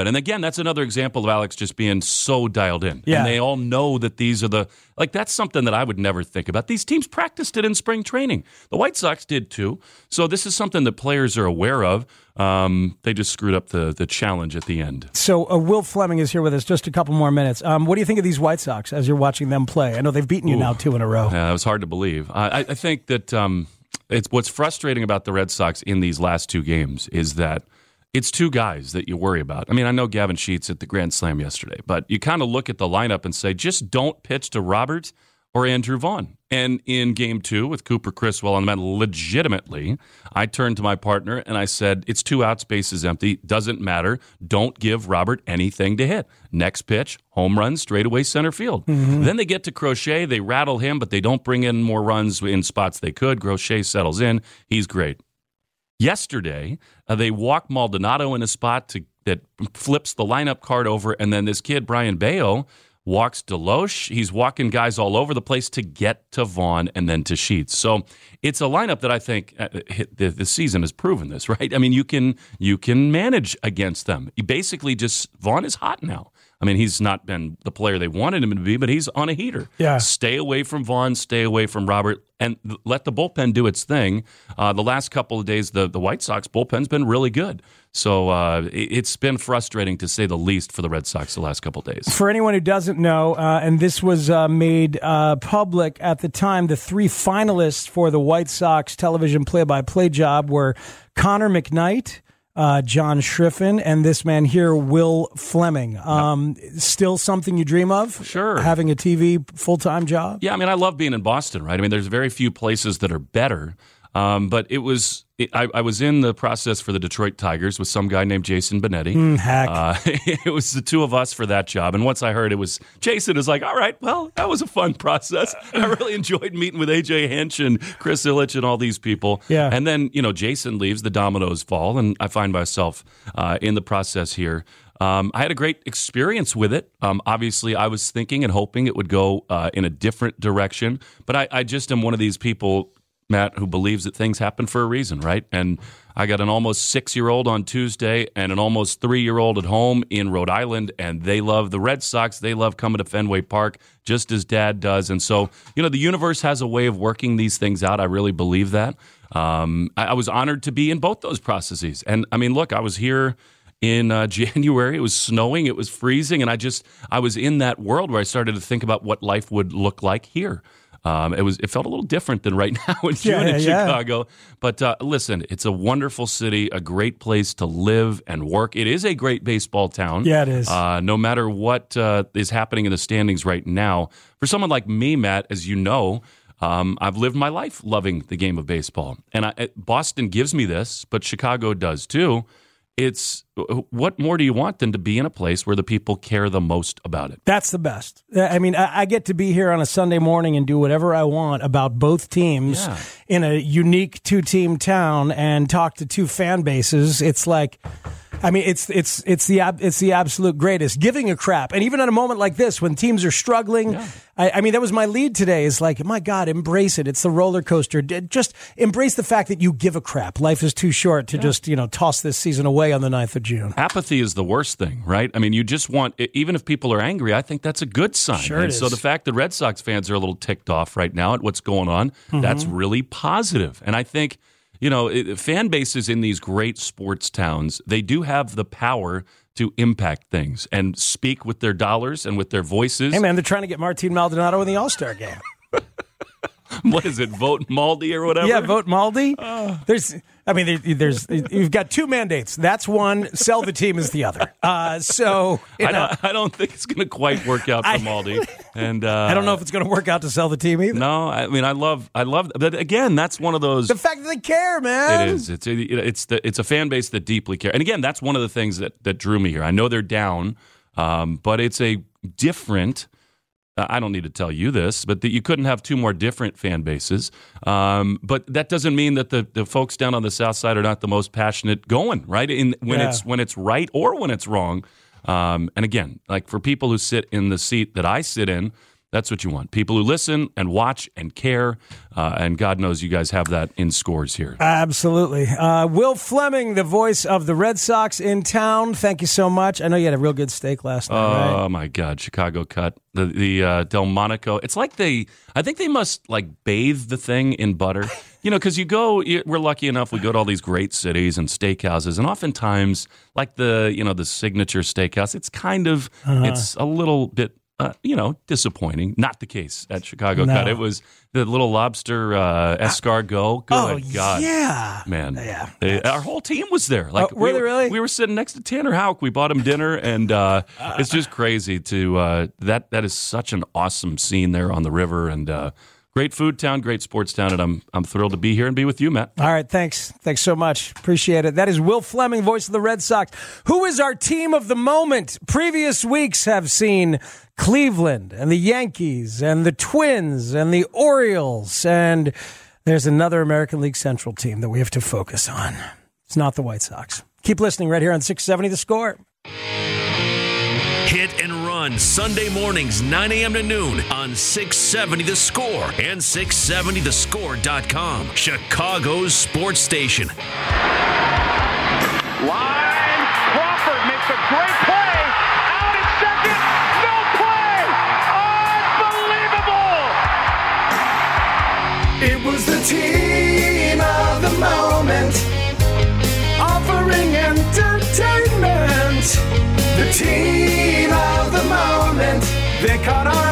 it. And again, that's another example of Alex just being so dialed in. Yeah. And they all know that these are that's something that I would never think about. These teams practiced it in spring training. The White Sox did too. So this is something that players are aware of. They just screwed up the challenge at the end. So Will Fleming is here with us. Just a couple more minutes. What do you think of these White Sox as you're watching them play? I know they've beaten you now 2 in a row. Yeah, it was hard to believe. I think that it's what's frustrating about the Red Sox in these last 2 games is that it's 2 guys that you worry about. I mean, I know Gavin Sheets at the Grand Slam yesterday, but you kind of look at the lineup and say, just don't pitch to Robert or Andrew Vaughn. And in Game 2 with Cooper Criswell on the mound, legitimately, I turned to my partner and I said, it's 2 outs, bases empty, doesn't matter. Don't give Robert anything to hit. Next pitch, home run, straightaway center field. Mm-hmm. Then they get to Crochet, they rattle him, but they don't bring in more runs in spots they could. Crochet settles in. He's great. Yesterday, they walk Maldonado in a spot that flips the lineup card over, and then this kid, Brian Bayo, walks Deloche. He's walking guys all over the place to get to Vaughn and then to Sheets. So it's a lineup that I think the season has proven this, right? I mean, you can manage against them. You basically Vaughn is hot now. I mean, he's not been the player they wanted him to be, but he's on a heater. Yeah. Stay away from Vaughn, stay away from Robert, and let the bullpen do its thing. The last couple of days, the White Sox bullpen's been really good. So it's been frustrating, to say the least, for the Red Sox the last couple of days. For anyone who doesn't know, and this was made public at the time, the 3 finalists for the White Sox television play-by-play job were Connor McKnight, John Schriffen, and this man here, Will Fleming. Still something you dream of? Sure. Having a TV full-time job? Yeah, I mean, I love being in Boston, right? I mean, there's very few places that are better. But I was in the process for the Detroit Tigers with some guy named Jason Benetti. Heck. It was the 2 of us for that job. And once I heard it was Jason, is like, all right, well, that was a fun process. I really enjoyed meeting with AJ Hinch and Chris Ilitch and all these people. Yeah. And then, Jason leaves, the dominoes fall, and I find myself in the process here. I had a great experience with it. Obviously, I was thinking and hoping it would go in a different direction. But I just am one of these people, Matt, who believes that things happen for a reason, right? And I got an almost 6-year-old on Tuesday and an almost 3-year-old at home in Rhode Island, and they love the Red Sox. They love coming to Fenway Park, just as Dad does. And so, the universe has a way of working these things out. I really believe that. I was honored to be in both those processes. And, I mean, look, I was here in January. It was snowing. It was freezing. And I was in that world where I started to think about what life would look like here. It felt a little different than right now in June in Chicago. But listen, it's a wonderful city, a great place to live and work. It is a great baseball town. Yeah, it is. No matter what is happening in the standings right now, for someone like me, Matt, as you know, I've lived my life loving the game of baseball. And Boston gives me this, but Chicago does too. It's what more do you want than to be in a place where the people care the most about it? That's the best. I mean, I get to be here on a Sunday morning and do whatever I want about both teams in a unique 2-team town and talk to 2 fan bases. It's like, I mean, it's the absolute greatest. Giving a crap, and even at a moment like this when teams are struggling, I mean, that was my lead today. Is like, my God, embrace it. It's the roller coaster. Just embrace the fact that you give a crap. Life is too short to just toss this season away on the 9th of June. Apathy is the worst thing, right? I mean, you just want, even if people are angry, I think that's a good sign. Sure it is. So the fact that Red Sox fans are a little ticked off right now at what's going on, that's really positive. And I think, fan bases in these great sports towns, they do have the power to impact things and speak with their dollars and with their voices. Hey, man, they're trying to get Martin Maldonado in the All-Star game. What is it, Vote Maldi or whatever? Yeah, Vote Maldi. There's you've got 2 mandates. That's one. Sell the team is the other. I don't think it's going to quite work out for Maldi. And I don't know if it's going to work out to sell the team either. No, I mean, I love. But again, that's one of those. The fact that they care, man. It is. It's a fan base that deeply care. And again, that's one of the things that drew me here. I know they're down, but it's a different. I don't need to tell you this, but that you couldn't have 2 more different fan bases. But that doesn't mean that the folks down on the South Side are not the most passionate going, right? When it's right or when it's wrong. And again, like for people who sit in the seat that I sit in, That's what you want. People who listen and watch and care, and God knows you guys have that in scores here. Absolutely. Will Fleming, the voice of the Red Sox in town, thank you so much. I know you had a real good steak last night, right? Oh, my God. Chicago cut. The Delmonico. It's like I think they must like bathe the thing in butter. Because we're lucky enough, we go to all these great cities and steakhouses, and oftentimes, like the signature steakhouse, it's kind of, it's a little bit, disappointing. Not the case at Chicago Cut. It was the little lobster escargot. Good God. Yeah. Man. Yeah. Our whole team was there. Were they really? We were sitting next to Tanner Houck. We bought him dinner, and it's just crazy to, that is such an awesome scene there on the river, and great food town, great sports town, and I'm thrilled to be here and be with you, Matt. All right, thanks. Thanks so much. Appreciate it. That is Will Fleming, voice of the Red Sox. Who is our team of the moment? Previous weeks have seen Cleveland and the Yankees and the Twins and the Orioles, and there's another American League Central team that we have to focus on. It's not the White Sox. Keep listening right here on 670 The Score. Hit and Run, Sunday mornings, 9 a.m. to noon on 670 The Score and 670thescore.com. Chicago's sports station. Line, Crawford makes a great play. Out at second, no play. Unbelievable. It was the team of the moment, offering entertainment. The team of the moment, they caught our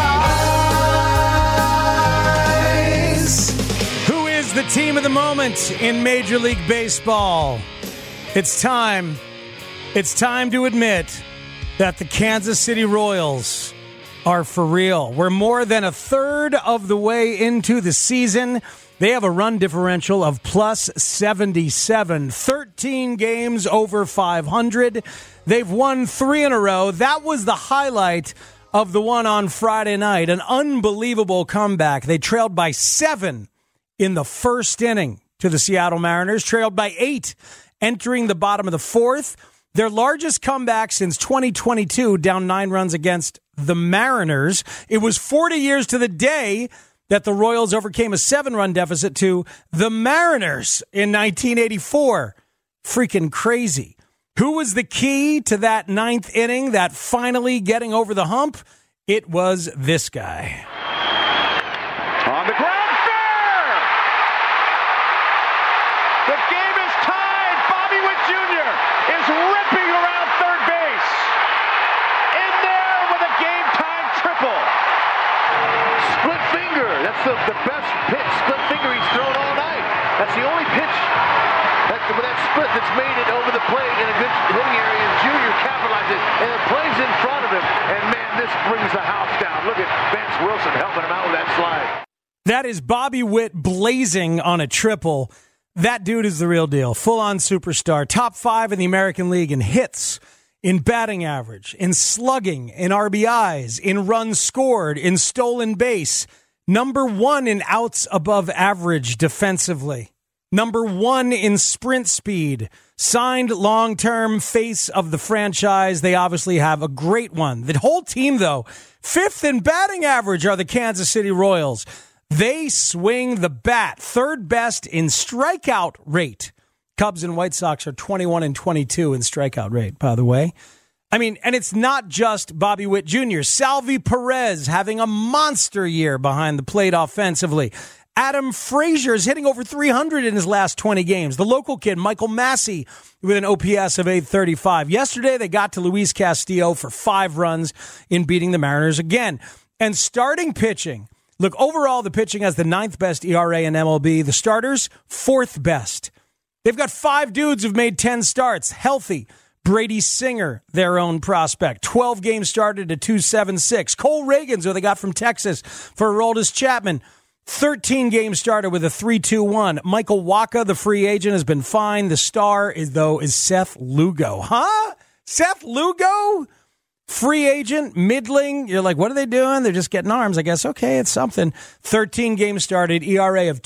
eyes. Who is the team of the moment in Major League Baseball? It's time to admit that the Kansas City Royals are for real. We're more than a third of the way into the season. They have a run differential of plus 77, 13 games over 500. They've won 3 in a row. That was the highlight of the one on Friday night. An unbelievable comeback. They trailed by 7 in the first inning to the Seattle Mariners, trailed by 8 entering the bottom of the 4th. Their largest comeback since 2022, down 9 runs against the Mariners. It was 40 years to the day that the Royals overcame a 7-run deficit to the Mariners in 1984. Freaking crazy. Who was the key to that 9th inning, that finally getting over the hump? It was this guy. On the ground, fair! The game is tied. Bobby Witt Jr. is ripping around third base. In there with a game-time triple. Split finger. That's the best pitch, split finger he's thrown all night. That's the only pitch with that split that's made it over the plate in a good hitting area. And Junior capitalizes, and the play's in front of him. And man, this brings the house down. Look at Vance Wilson helping him out with that slide. That is Bobby Witt blazing on a triple. That dude is the real deal. Full-on superstar. Top 5 in the American League in hits, in batting average, in slugging, in RBIs, in runs scored, in stolen base. Number 1 in outs above average defensively. Number 1 in sprint speed. Signed long-term face of the franchise. They obviously have a great one. The whole team, though, 5th in batting average are the Kansas City Royals. They swing the bat. 3rd best in strikeout rate. Cubs and White Sox are 21 and 22 in strikeout rate, by the way. I mean, and it's not just Bobby Witt Jr. Salvi Perez having a monster year behind the plate offensively. Adam Frazier is hitting over 300 in his last 20 games. The local kid, Michael Massey, with an OPS of 835. Yesterday, they got to Luis Castillo for 5 runs in beating the Mariners again. And starting pitching, look, overall, the pitching has the 9th best ERA in MLB. The starters, 4th best. They've got 5 dudes who've made 10 starts, healthy. Brady Singer, their own prospect. 12 games started at 2.76. Cole Reagans, who they got from Texas for Aroldis Chapman. 13 games started with a 3.21. Michael Wacha, the free agent, has been fine. The star, is Seth Lugo. Huh? Seth Lugo? Free agent, middling. You're like, what are they doing? They're just getting arms. I guess, okay, it's something. 13 games started, ERA of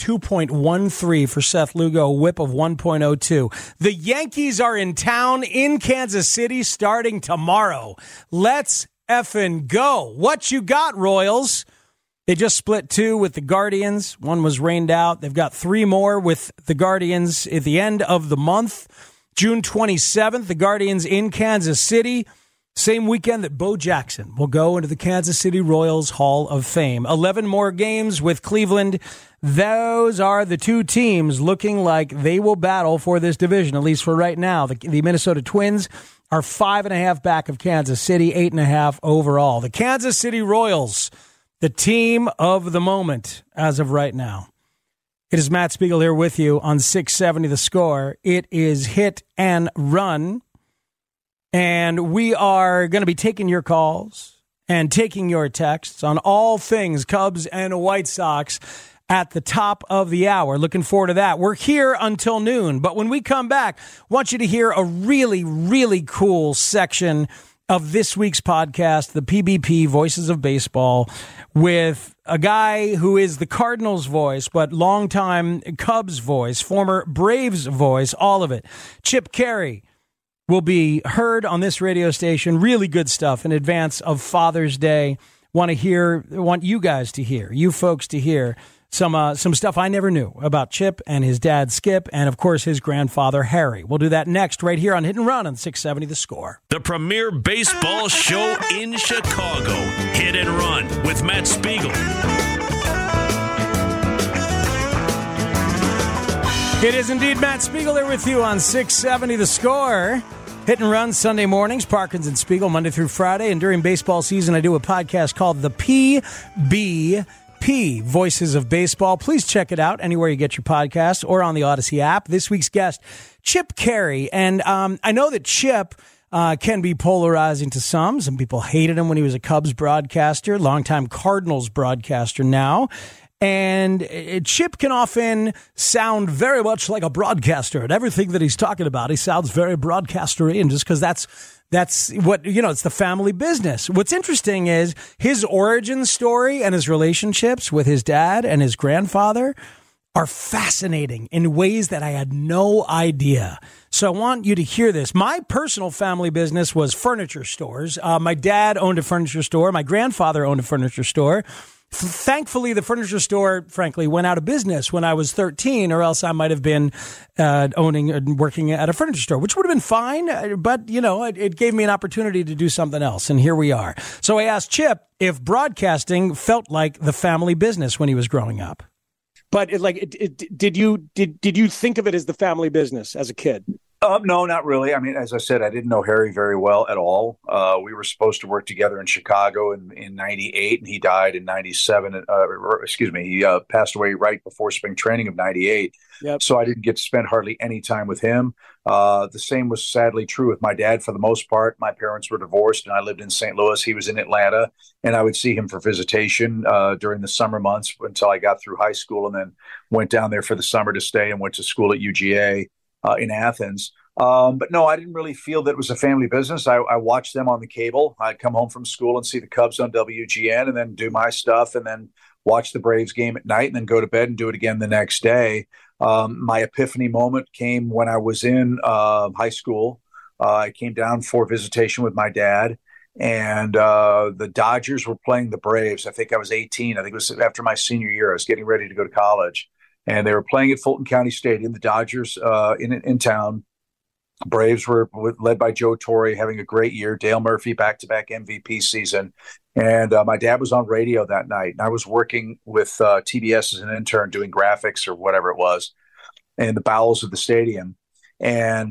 2.13 for Seth Lugo, whip of 1.02. The Yankees are in town in Kansas City starting tomorrow. Let's effing go. What you got, Royals? They just split 2 with the Guardians. One was rained out. They've got 3 more with the Guardians at the end of the month. June 27th, the Guardians in Kansas City. Same weekend that Bo Jackson will go into the Kansas City Royals Hall of Fame. 11 more games with Cleveland. Those are the 2 teams looking like they will battle for this division, at least for right now. The Minnesota Twins are 5.5 back of Kansas City, 8.5 overall. The Kansas City Royals, the team of the moment as of right now. It is Matt Spiegel here with you on 670 The Score. It is Hit and Run. And we are going to be taking your calls and taking your texts on all things Cubs and White Sox at the top of the hour. Looking forward to that. We're here until noon. But when we come back, I want you to hear a really, really cool section of this week's podcast, the PBP Voices of Baseball, with a guy who is the Cardinals voice, but longtime Cubs voice, former Braves voice, all of it. Chip Caray will be heard on this radio station. Really good stuff in advance of Father's Day. Want you guys to hear, you folks to hear some stuff I never knew about Chip and his dad Skip, and of course his grandfather Harry. We'll do that next right here on Hit and Run on 670 The Score. The premier baseball show in Chicago. Hit and Run with Matt Spiegel. It is indeed Matt Spiegel there with you on 670 The Score. Hit and Run Sunday mornings, Parkins and Spiegel, Monday through Friday. And during baseball season, I do a podcast called the PBP, Voices of Baseball. Please check it out anywhere you get your podcast or on the Odyssey app. This week's guest, Chip Caray. And I know that Chip can be polarizing to some. Some people hated him when he was a Cubs broadcaster, longtime Cardinals broadcaster now. And Chip can often sound very much like a broadcaster, and everything that he's talking about, he sounds very broadcastery, and just because that's what, it's the family business. What's interesting is his origin story and his relationships with his dad and his grandfather are fascinating in ways that I had no idea. So I want you to hear this. My personal family business was furniture stores. My dad owned a furniture store. My grandfather owned a furniture store. Thankfully, the furniture store, frankly, went out of business when I was 13, or else I might have been owning and working at a furniture store, which would have been fine. But, it gave me an opportunity to do something else. And here we are. So I asked Chip if broadcasting felt like the family business when he was growing up. But did you think of it as the family business as a kid? No, not really. I mean, as I said, I didn't know Harry very well at all. We were supposed to work together in Chicago in 98, and he died in 97. He passed away right before spring training of 98. Yep. So I didn't get to spend hardly any time with him. The same was sadly true with my dad for the most part. My parents were divorced, and I lived in St. Louis. He was in Atlanta, and I would see him for visitation during the summer months until I got through high school, and then went down there for the summer to stay and went to school at UGA. In Athens. But no, I didn't really feel that it was a family business. I watched them on the cable. I'd come home from school and see the Cubs on WGN and then do my stuff and then watch the Braves game at night and then go to bed and do it again the next day. My epiphany moment came when I was in high school. I came down for visitation with my dad, and the Dodgers were playing the Braves. I think I was 18. I think it was after my senior year. I was getting ready to go to college. And they were playing at Fulton County Stadium, the Dodgers in town. Braves were led by Joe Torre, having a great year. Dale Murphy, back-to-back MVP season. And my dad was on radio that night. And I was working with TBS as an intern doing graphics or whatever it was in the bowels of the stadium. And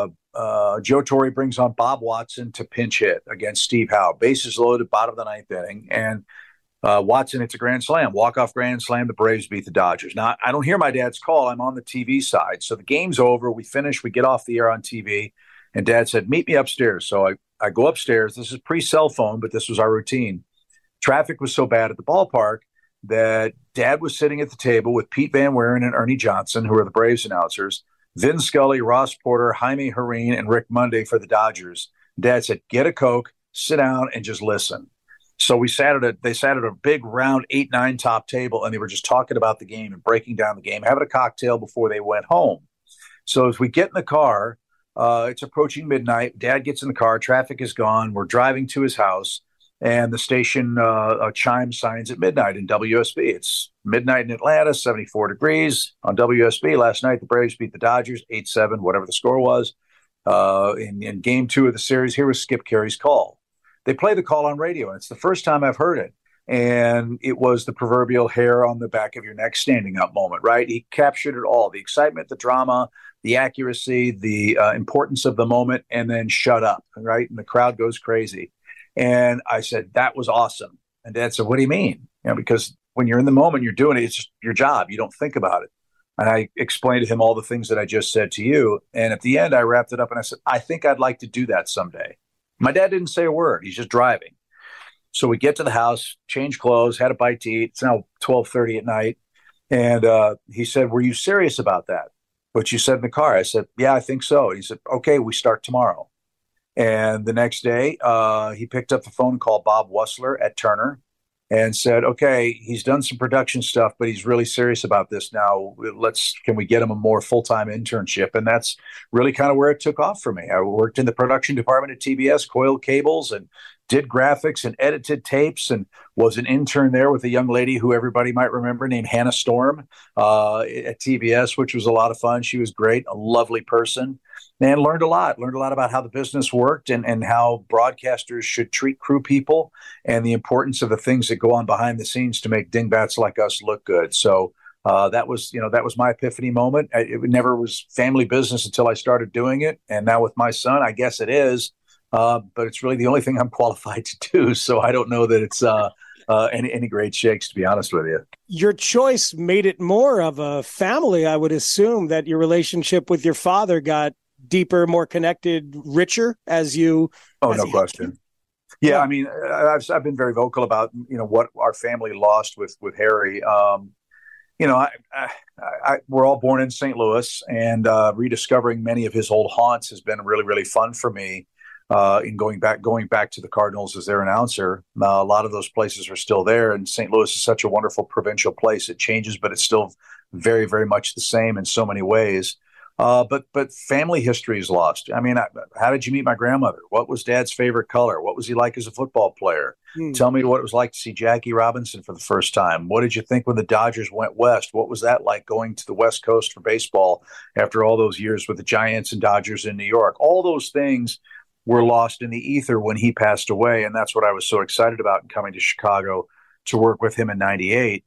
Joe Torre brings on Bob Watson to pinch hit against Steve Howe. Bases loaded, bottom of the ninth inning. And Watson hits a grand slam, walk-off grand slam. The Braves beat the Dodgers. Now, I don't hear my dad's call. I'm on the TV side. So the game's over. We finish. We get off the air on TV. And Dad said, meet me upstairs. So I go upstairs. This is pre-cell phone, but this was our routine. Traffic was so bad at the ballpark that Dad was sitting at the table with Pete Van Wieren and Ernie Johnson, who are the Braves announcers, Vin Scully, Ross Porter, Jaime Jarrín, and Rick Monday for the Dodgers. Dad said, get a Coke, sit down, and just listen. So they sat at a big round 8-9 top table, and they were just talking about the game and breaking down the game, having a cocktail before they went home. So as we get in the car, it's approaching midnight. Dad gets in the car. Traffic is gone. We're driving to his house, and the station chime signs at midnight in WSB. It's midnight in Atlanta, 74 degrees on WSB. Last night, the Braves beat the Dodgers 8-7, whatever the score was. In game 2 of the series, here was Skip Carey's call. They play the call on radio, and it's the first time I've heard it. And it was the proverbial hair on the back of your neck standing up moment, right? He captured it all, the excitement, the drama, the accuracy, the importance of the moment, and then shut up, right? And the crowd goes crazy. And I said, that was awesome. And Dad said, what do you mean? Because when you're in the moment, you're doing it. It's just your job. You don't think about it. And I explained to him all the things that I just said to you. And at the end, I wrapped it up and I said, I think I'd like to do that someday. My dad didn't say a word. He's just driving. So we get to the house, change clothes, had a bite to eat. It's now 12:30 at night. And he said, were you serious about that? What you said in the car? I said, yeah, I think so. And he said, okay, we start tomorrow. And the next day, he picked up the phone and called Bob Wussler at Turner and said, okay, he's done some production stuff, but he's really serious about this now. Can we get him a more full-time internship? And that's really kind of where it took off for me. I worked in the production department at TBS, coiled cables and did graphics and edited tapes, and was an intern there with a young lady who everybody might remember named Hannah Storm at TBS, which was a lot of fun. She was great, a lovely person, and learned a lot about how the business worked and how broadcasters should treat crew people and the importance of the things that go on behind the scenes to make dingbats like us look good. So that was my epiphany moment. It never was family business until I started doing it. And now with my son, I guess it is. But it's really the only thing I'm qualified to do. So I don't know that it's any great shakes, to be honest with you. Your choice made it more of a family. I would assume that your relationship with your father got deeper, more connected, richer as you. Oh, no question. Yeah, I mean, I've been very vocal about what our family lost with Harry. We're all born in St. Louis, and rediscovering many of his old haunts has been really, really fun for me. In going back to the Cardinals as their announcer, a lot of those places are still there, and St. Louis is such a wonderful provincial place. It changes, but it's still very, very much the same in so many ways. But family history is lost. I mean, how did you meet my grandmother? What was Dad's favorite color? What was he like as a football player? Tell me what it was like to see Jackie Robinson for the first time. What did you think when the Dodgers went west? What was that like going to the West Coast for baseball after all those years with the Giants and Dodgers in New York? All those things were lost in the ether when he passed away. And that's what I was so excited about in coming to Chicago to work with him in 98.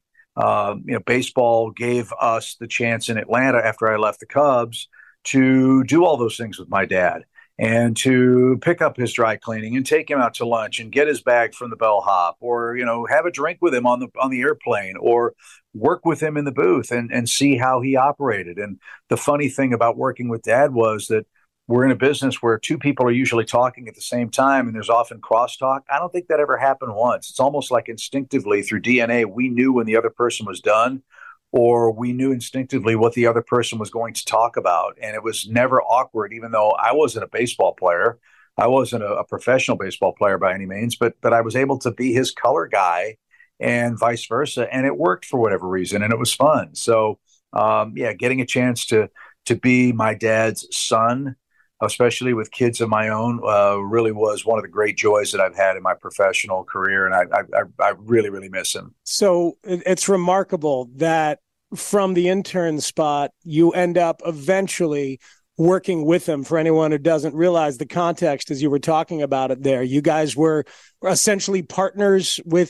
Baseball gave us the chance in Atlanta after I left the Cubs to do all those things with my dad and to pick up his dry cleaning and take him out to lunch and get his bag from the bellhop, or, have a drink with him on the airplane, or work with him in the booth and see how he operated. And the funny thing about working with Dad was that we're in a business where two people are usually talking at the same time, and there's often crosstalk. I don't think that ever happened once. It's almost like instinctively through DNA, we knew when the other person was done, or we knew instinctively what the other person was going to talk about. And it was never awkward, even though I wasn't a baseball player. I wasn't a professional baseball player by any means, but I was able to be his color guy and vice versa. And it worked for whatever reason, and it was fun. So, getting a chance to be my dad's son, especially with kids of my own, really was one of the great joys that I've had in my professional career. And I really, really miss him. So it's remarkable that from the intern spot, you end up eventually working with him. For anyone who doesn't realize the context as you were talking about it there, you guys were essentially partners with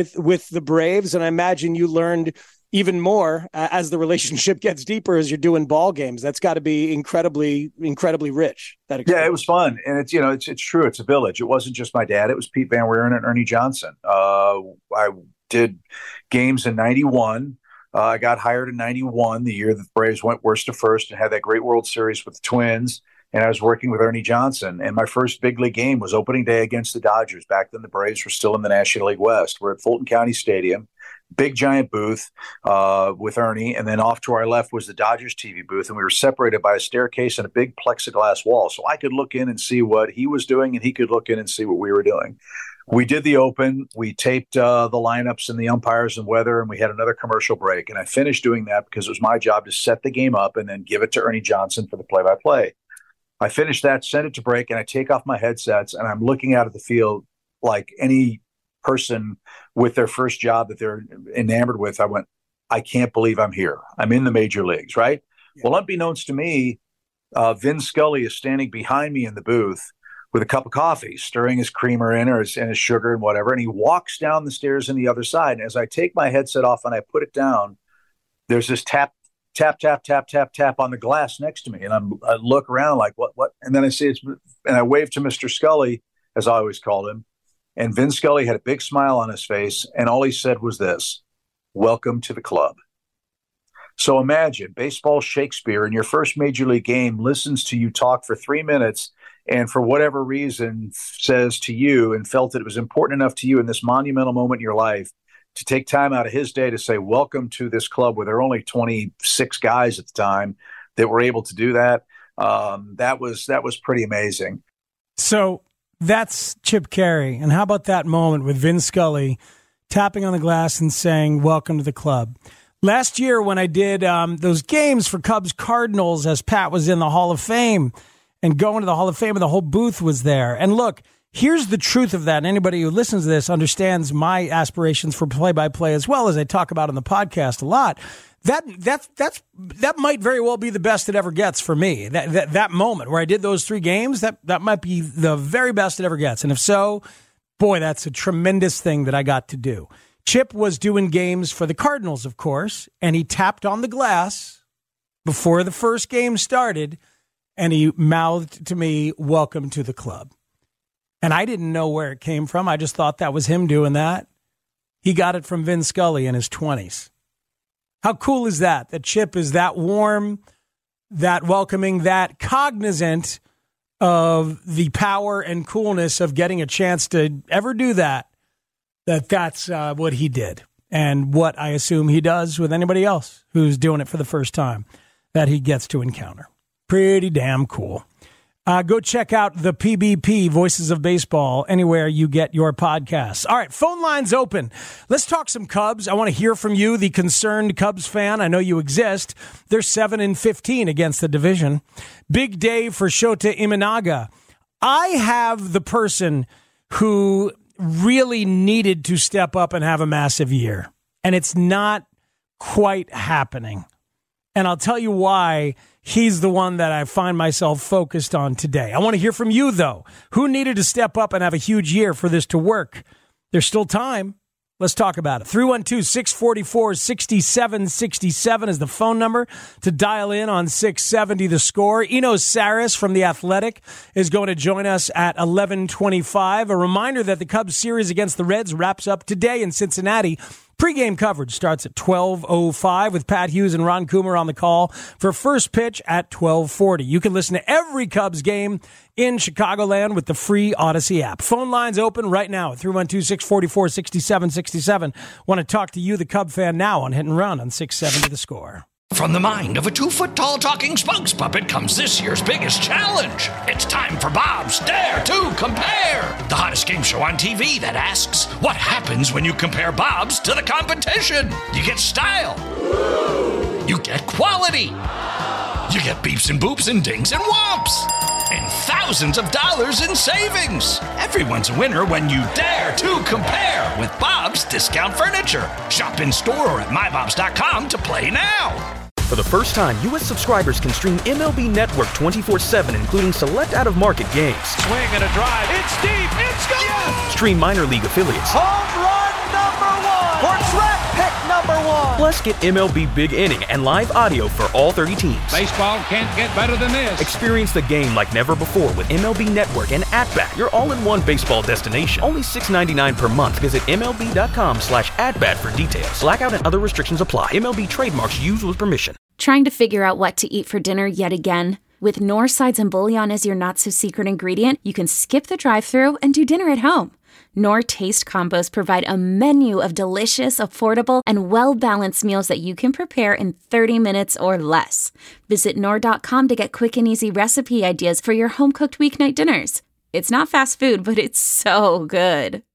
the Braves. And I imagine you learned even more as the relationship gets deeper as you're doing ball games. That's got to be incredibly, incredibly rich. Yeah, it was fun. And it's true. It's a village. It wasn't just my dad. It was Pete Van Wieren and Ernie Johnson. I did games in 91. I got hired in 91, the year that the Braves went worst to first and had that great World Series with the Twins. And I was working with Ernie Johnson. And my first big league game was opening day against the Dodgers. Back then, the Braves were still in the National League West. We're at Fulton County Stadium. Big giant booth with Ernie, and then off to our left was the Dodgers TV booth, and we were separated by a staircase and a big plexiglass wall, so I could look in and see what he was doing, and he could look in and see what we were doing. We did the open, we taped the lineups and the umpires and weather, and we had another commercial break, and I finished doing that because it was my job to set the game up and then give it to Ernie Johnson for the play-by-play. I finished that, sent it to break, and I take off my headsets, and I'm looking out at the field like any person with their first job that they're enamored with, I went, I can't believe I'm here. I'm in the major leagues, right? Yeah. Well, unbeknownst to me, Vin Scully is standing behind me in the booth with a cup of coffee, stirring his creamer in and his sugar and whatever. And he walks down the stairs on the other side. And as I take my headset off and I put it down, there's this tap, tap, tap, tap, tap, tap on the glass next to me. And I look around like, what? And then I see and I wave to Mr. Scully, as I always called him. And Vin Scully had a big smile on his face. And all he said was this: welcome to the club. So imagine baseball Shakespeare in your first major league game listens to you talk for 3 minutes and for whatever reason says to you and felt that it was important enough to you in this monumental moment in your life to take time out of his day to say, welcome to this club, where there were only 26 guys at the time that were able to do that. That was pretty amazing. So that's Chip Caray. And how about that moment with Vin Scully tapping on the glass and saying, welcome to the club? Last year when I did those games for Cubs Cardinals, as Pat was in the Hall of Fame and going to the Hall of Fame, and the whole booth was there. And look, here's the truth of that. And anybody who listens to this understands my aspirations for play-by-play, as well as I talk about on the podcast a lot. That might very well be the best it ever gets for me. That moment where I did those 3 games, that might be the very best it ever gets. And if so, boy, that's a tremendous thing that I got to do. Chip was doing games for the Cardinals, of course, and he tapped on the glass before the first game started, and he mouthed to me, welcome to the club. And I didn't know where it came from. I just thought that was him doing that. He got it from Vin Scully in his 20s. How cool is that? That Chip is that warm, that welcoming, that cognizant of the power and coolness of getting a chance to ever do that. That's what he did, and what I assume he does with anybody else who's doing it for the first time that he gets to encounter. Pretty damn cool. Go check out the PBP, Voices of Baseball, anywhere you get your podcasts. All right, phone lines open. Let's talk some Cubs. I want to hear from you, the concerned Cubs fan. I know you exist. They're 7-15 against the division. Big day for Shota Imanaga. I have the person who really needed to step up and have a massive year, and it's not quite happening. And I'll tell you why he's the one that I find myself focused on today. I want to hear from you, though. Who needed to step up and have a huge year for this to work? There's still time. Let's talk about it. 312-644-6767 is the phone number to dial in on 670 The Score. Enos Saris from The Athletic is going to join us at 11:25. A reminder that the Cubs series against the Reds wraps up today in Cincinnati. Pre-game coverage starts at 12:05 with Pat Hughes and Ron Coomer on the call for first pitch at 12:40. You can listen to every Cubs game in Chicagoland with the free Odyssey app. Phone lines open right now at 312-644-6767. Want to talk to you, the Cub fan, now on Hit and Run on 670 The Score. From the mind of a 2-foot-tall talking spokes puppet comes this year's biggest challenge. It's time for Bob's Dare to Compare, the hottest game show on TV that asks, what happens when you compare Bob's to the competition? You get style. You get quality. You get beeps and boops and dings and whomps. And thousands of dollars in savings. Everyone's a winner when you dare to compare with Bob's Discount Furniture. Shop in store or at mybobs.com to play now. For the first time, U.S. subscribers can stream MLB Network 24/7, including select out-of-market games. Swing and a drive. It's deep. It's gone. Yes. Stream minor league affiliates. Home run number 1. Or draft pick number 1. Plus, get MLB Big Inning and live audio for all 30 teams. Baseball can't get better than this. Experience the game like never before with MLB Network and At-Bat, your all-in-one baseball destination. Only $6.99 per month. Visit MLB.com/AtBat for details. Blackout and other restrictions apply. MLB trademarks used with permission. Trying to figure out what to eat for dinner yet again? With Knorr sides and bouillon as your not-so-secret ingredient, you can skip the drive-thru and do dinner at home. Knorr Taste Combos provide a menu of delicious, affordable, and well-balanced meals that you can prepare in 30 minutes or less. Visit Knorr.com to get quick and easy recipe ideas for your home-cooked weeknight dinners. It's not fast food, but it's so good.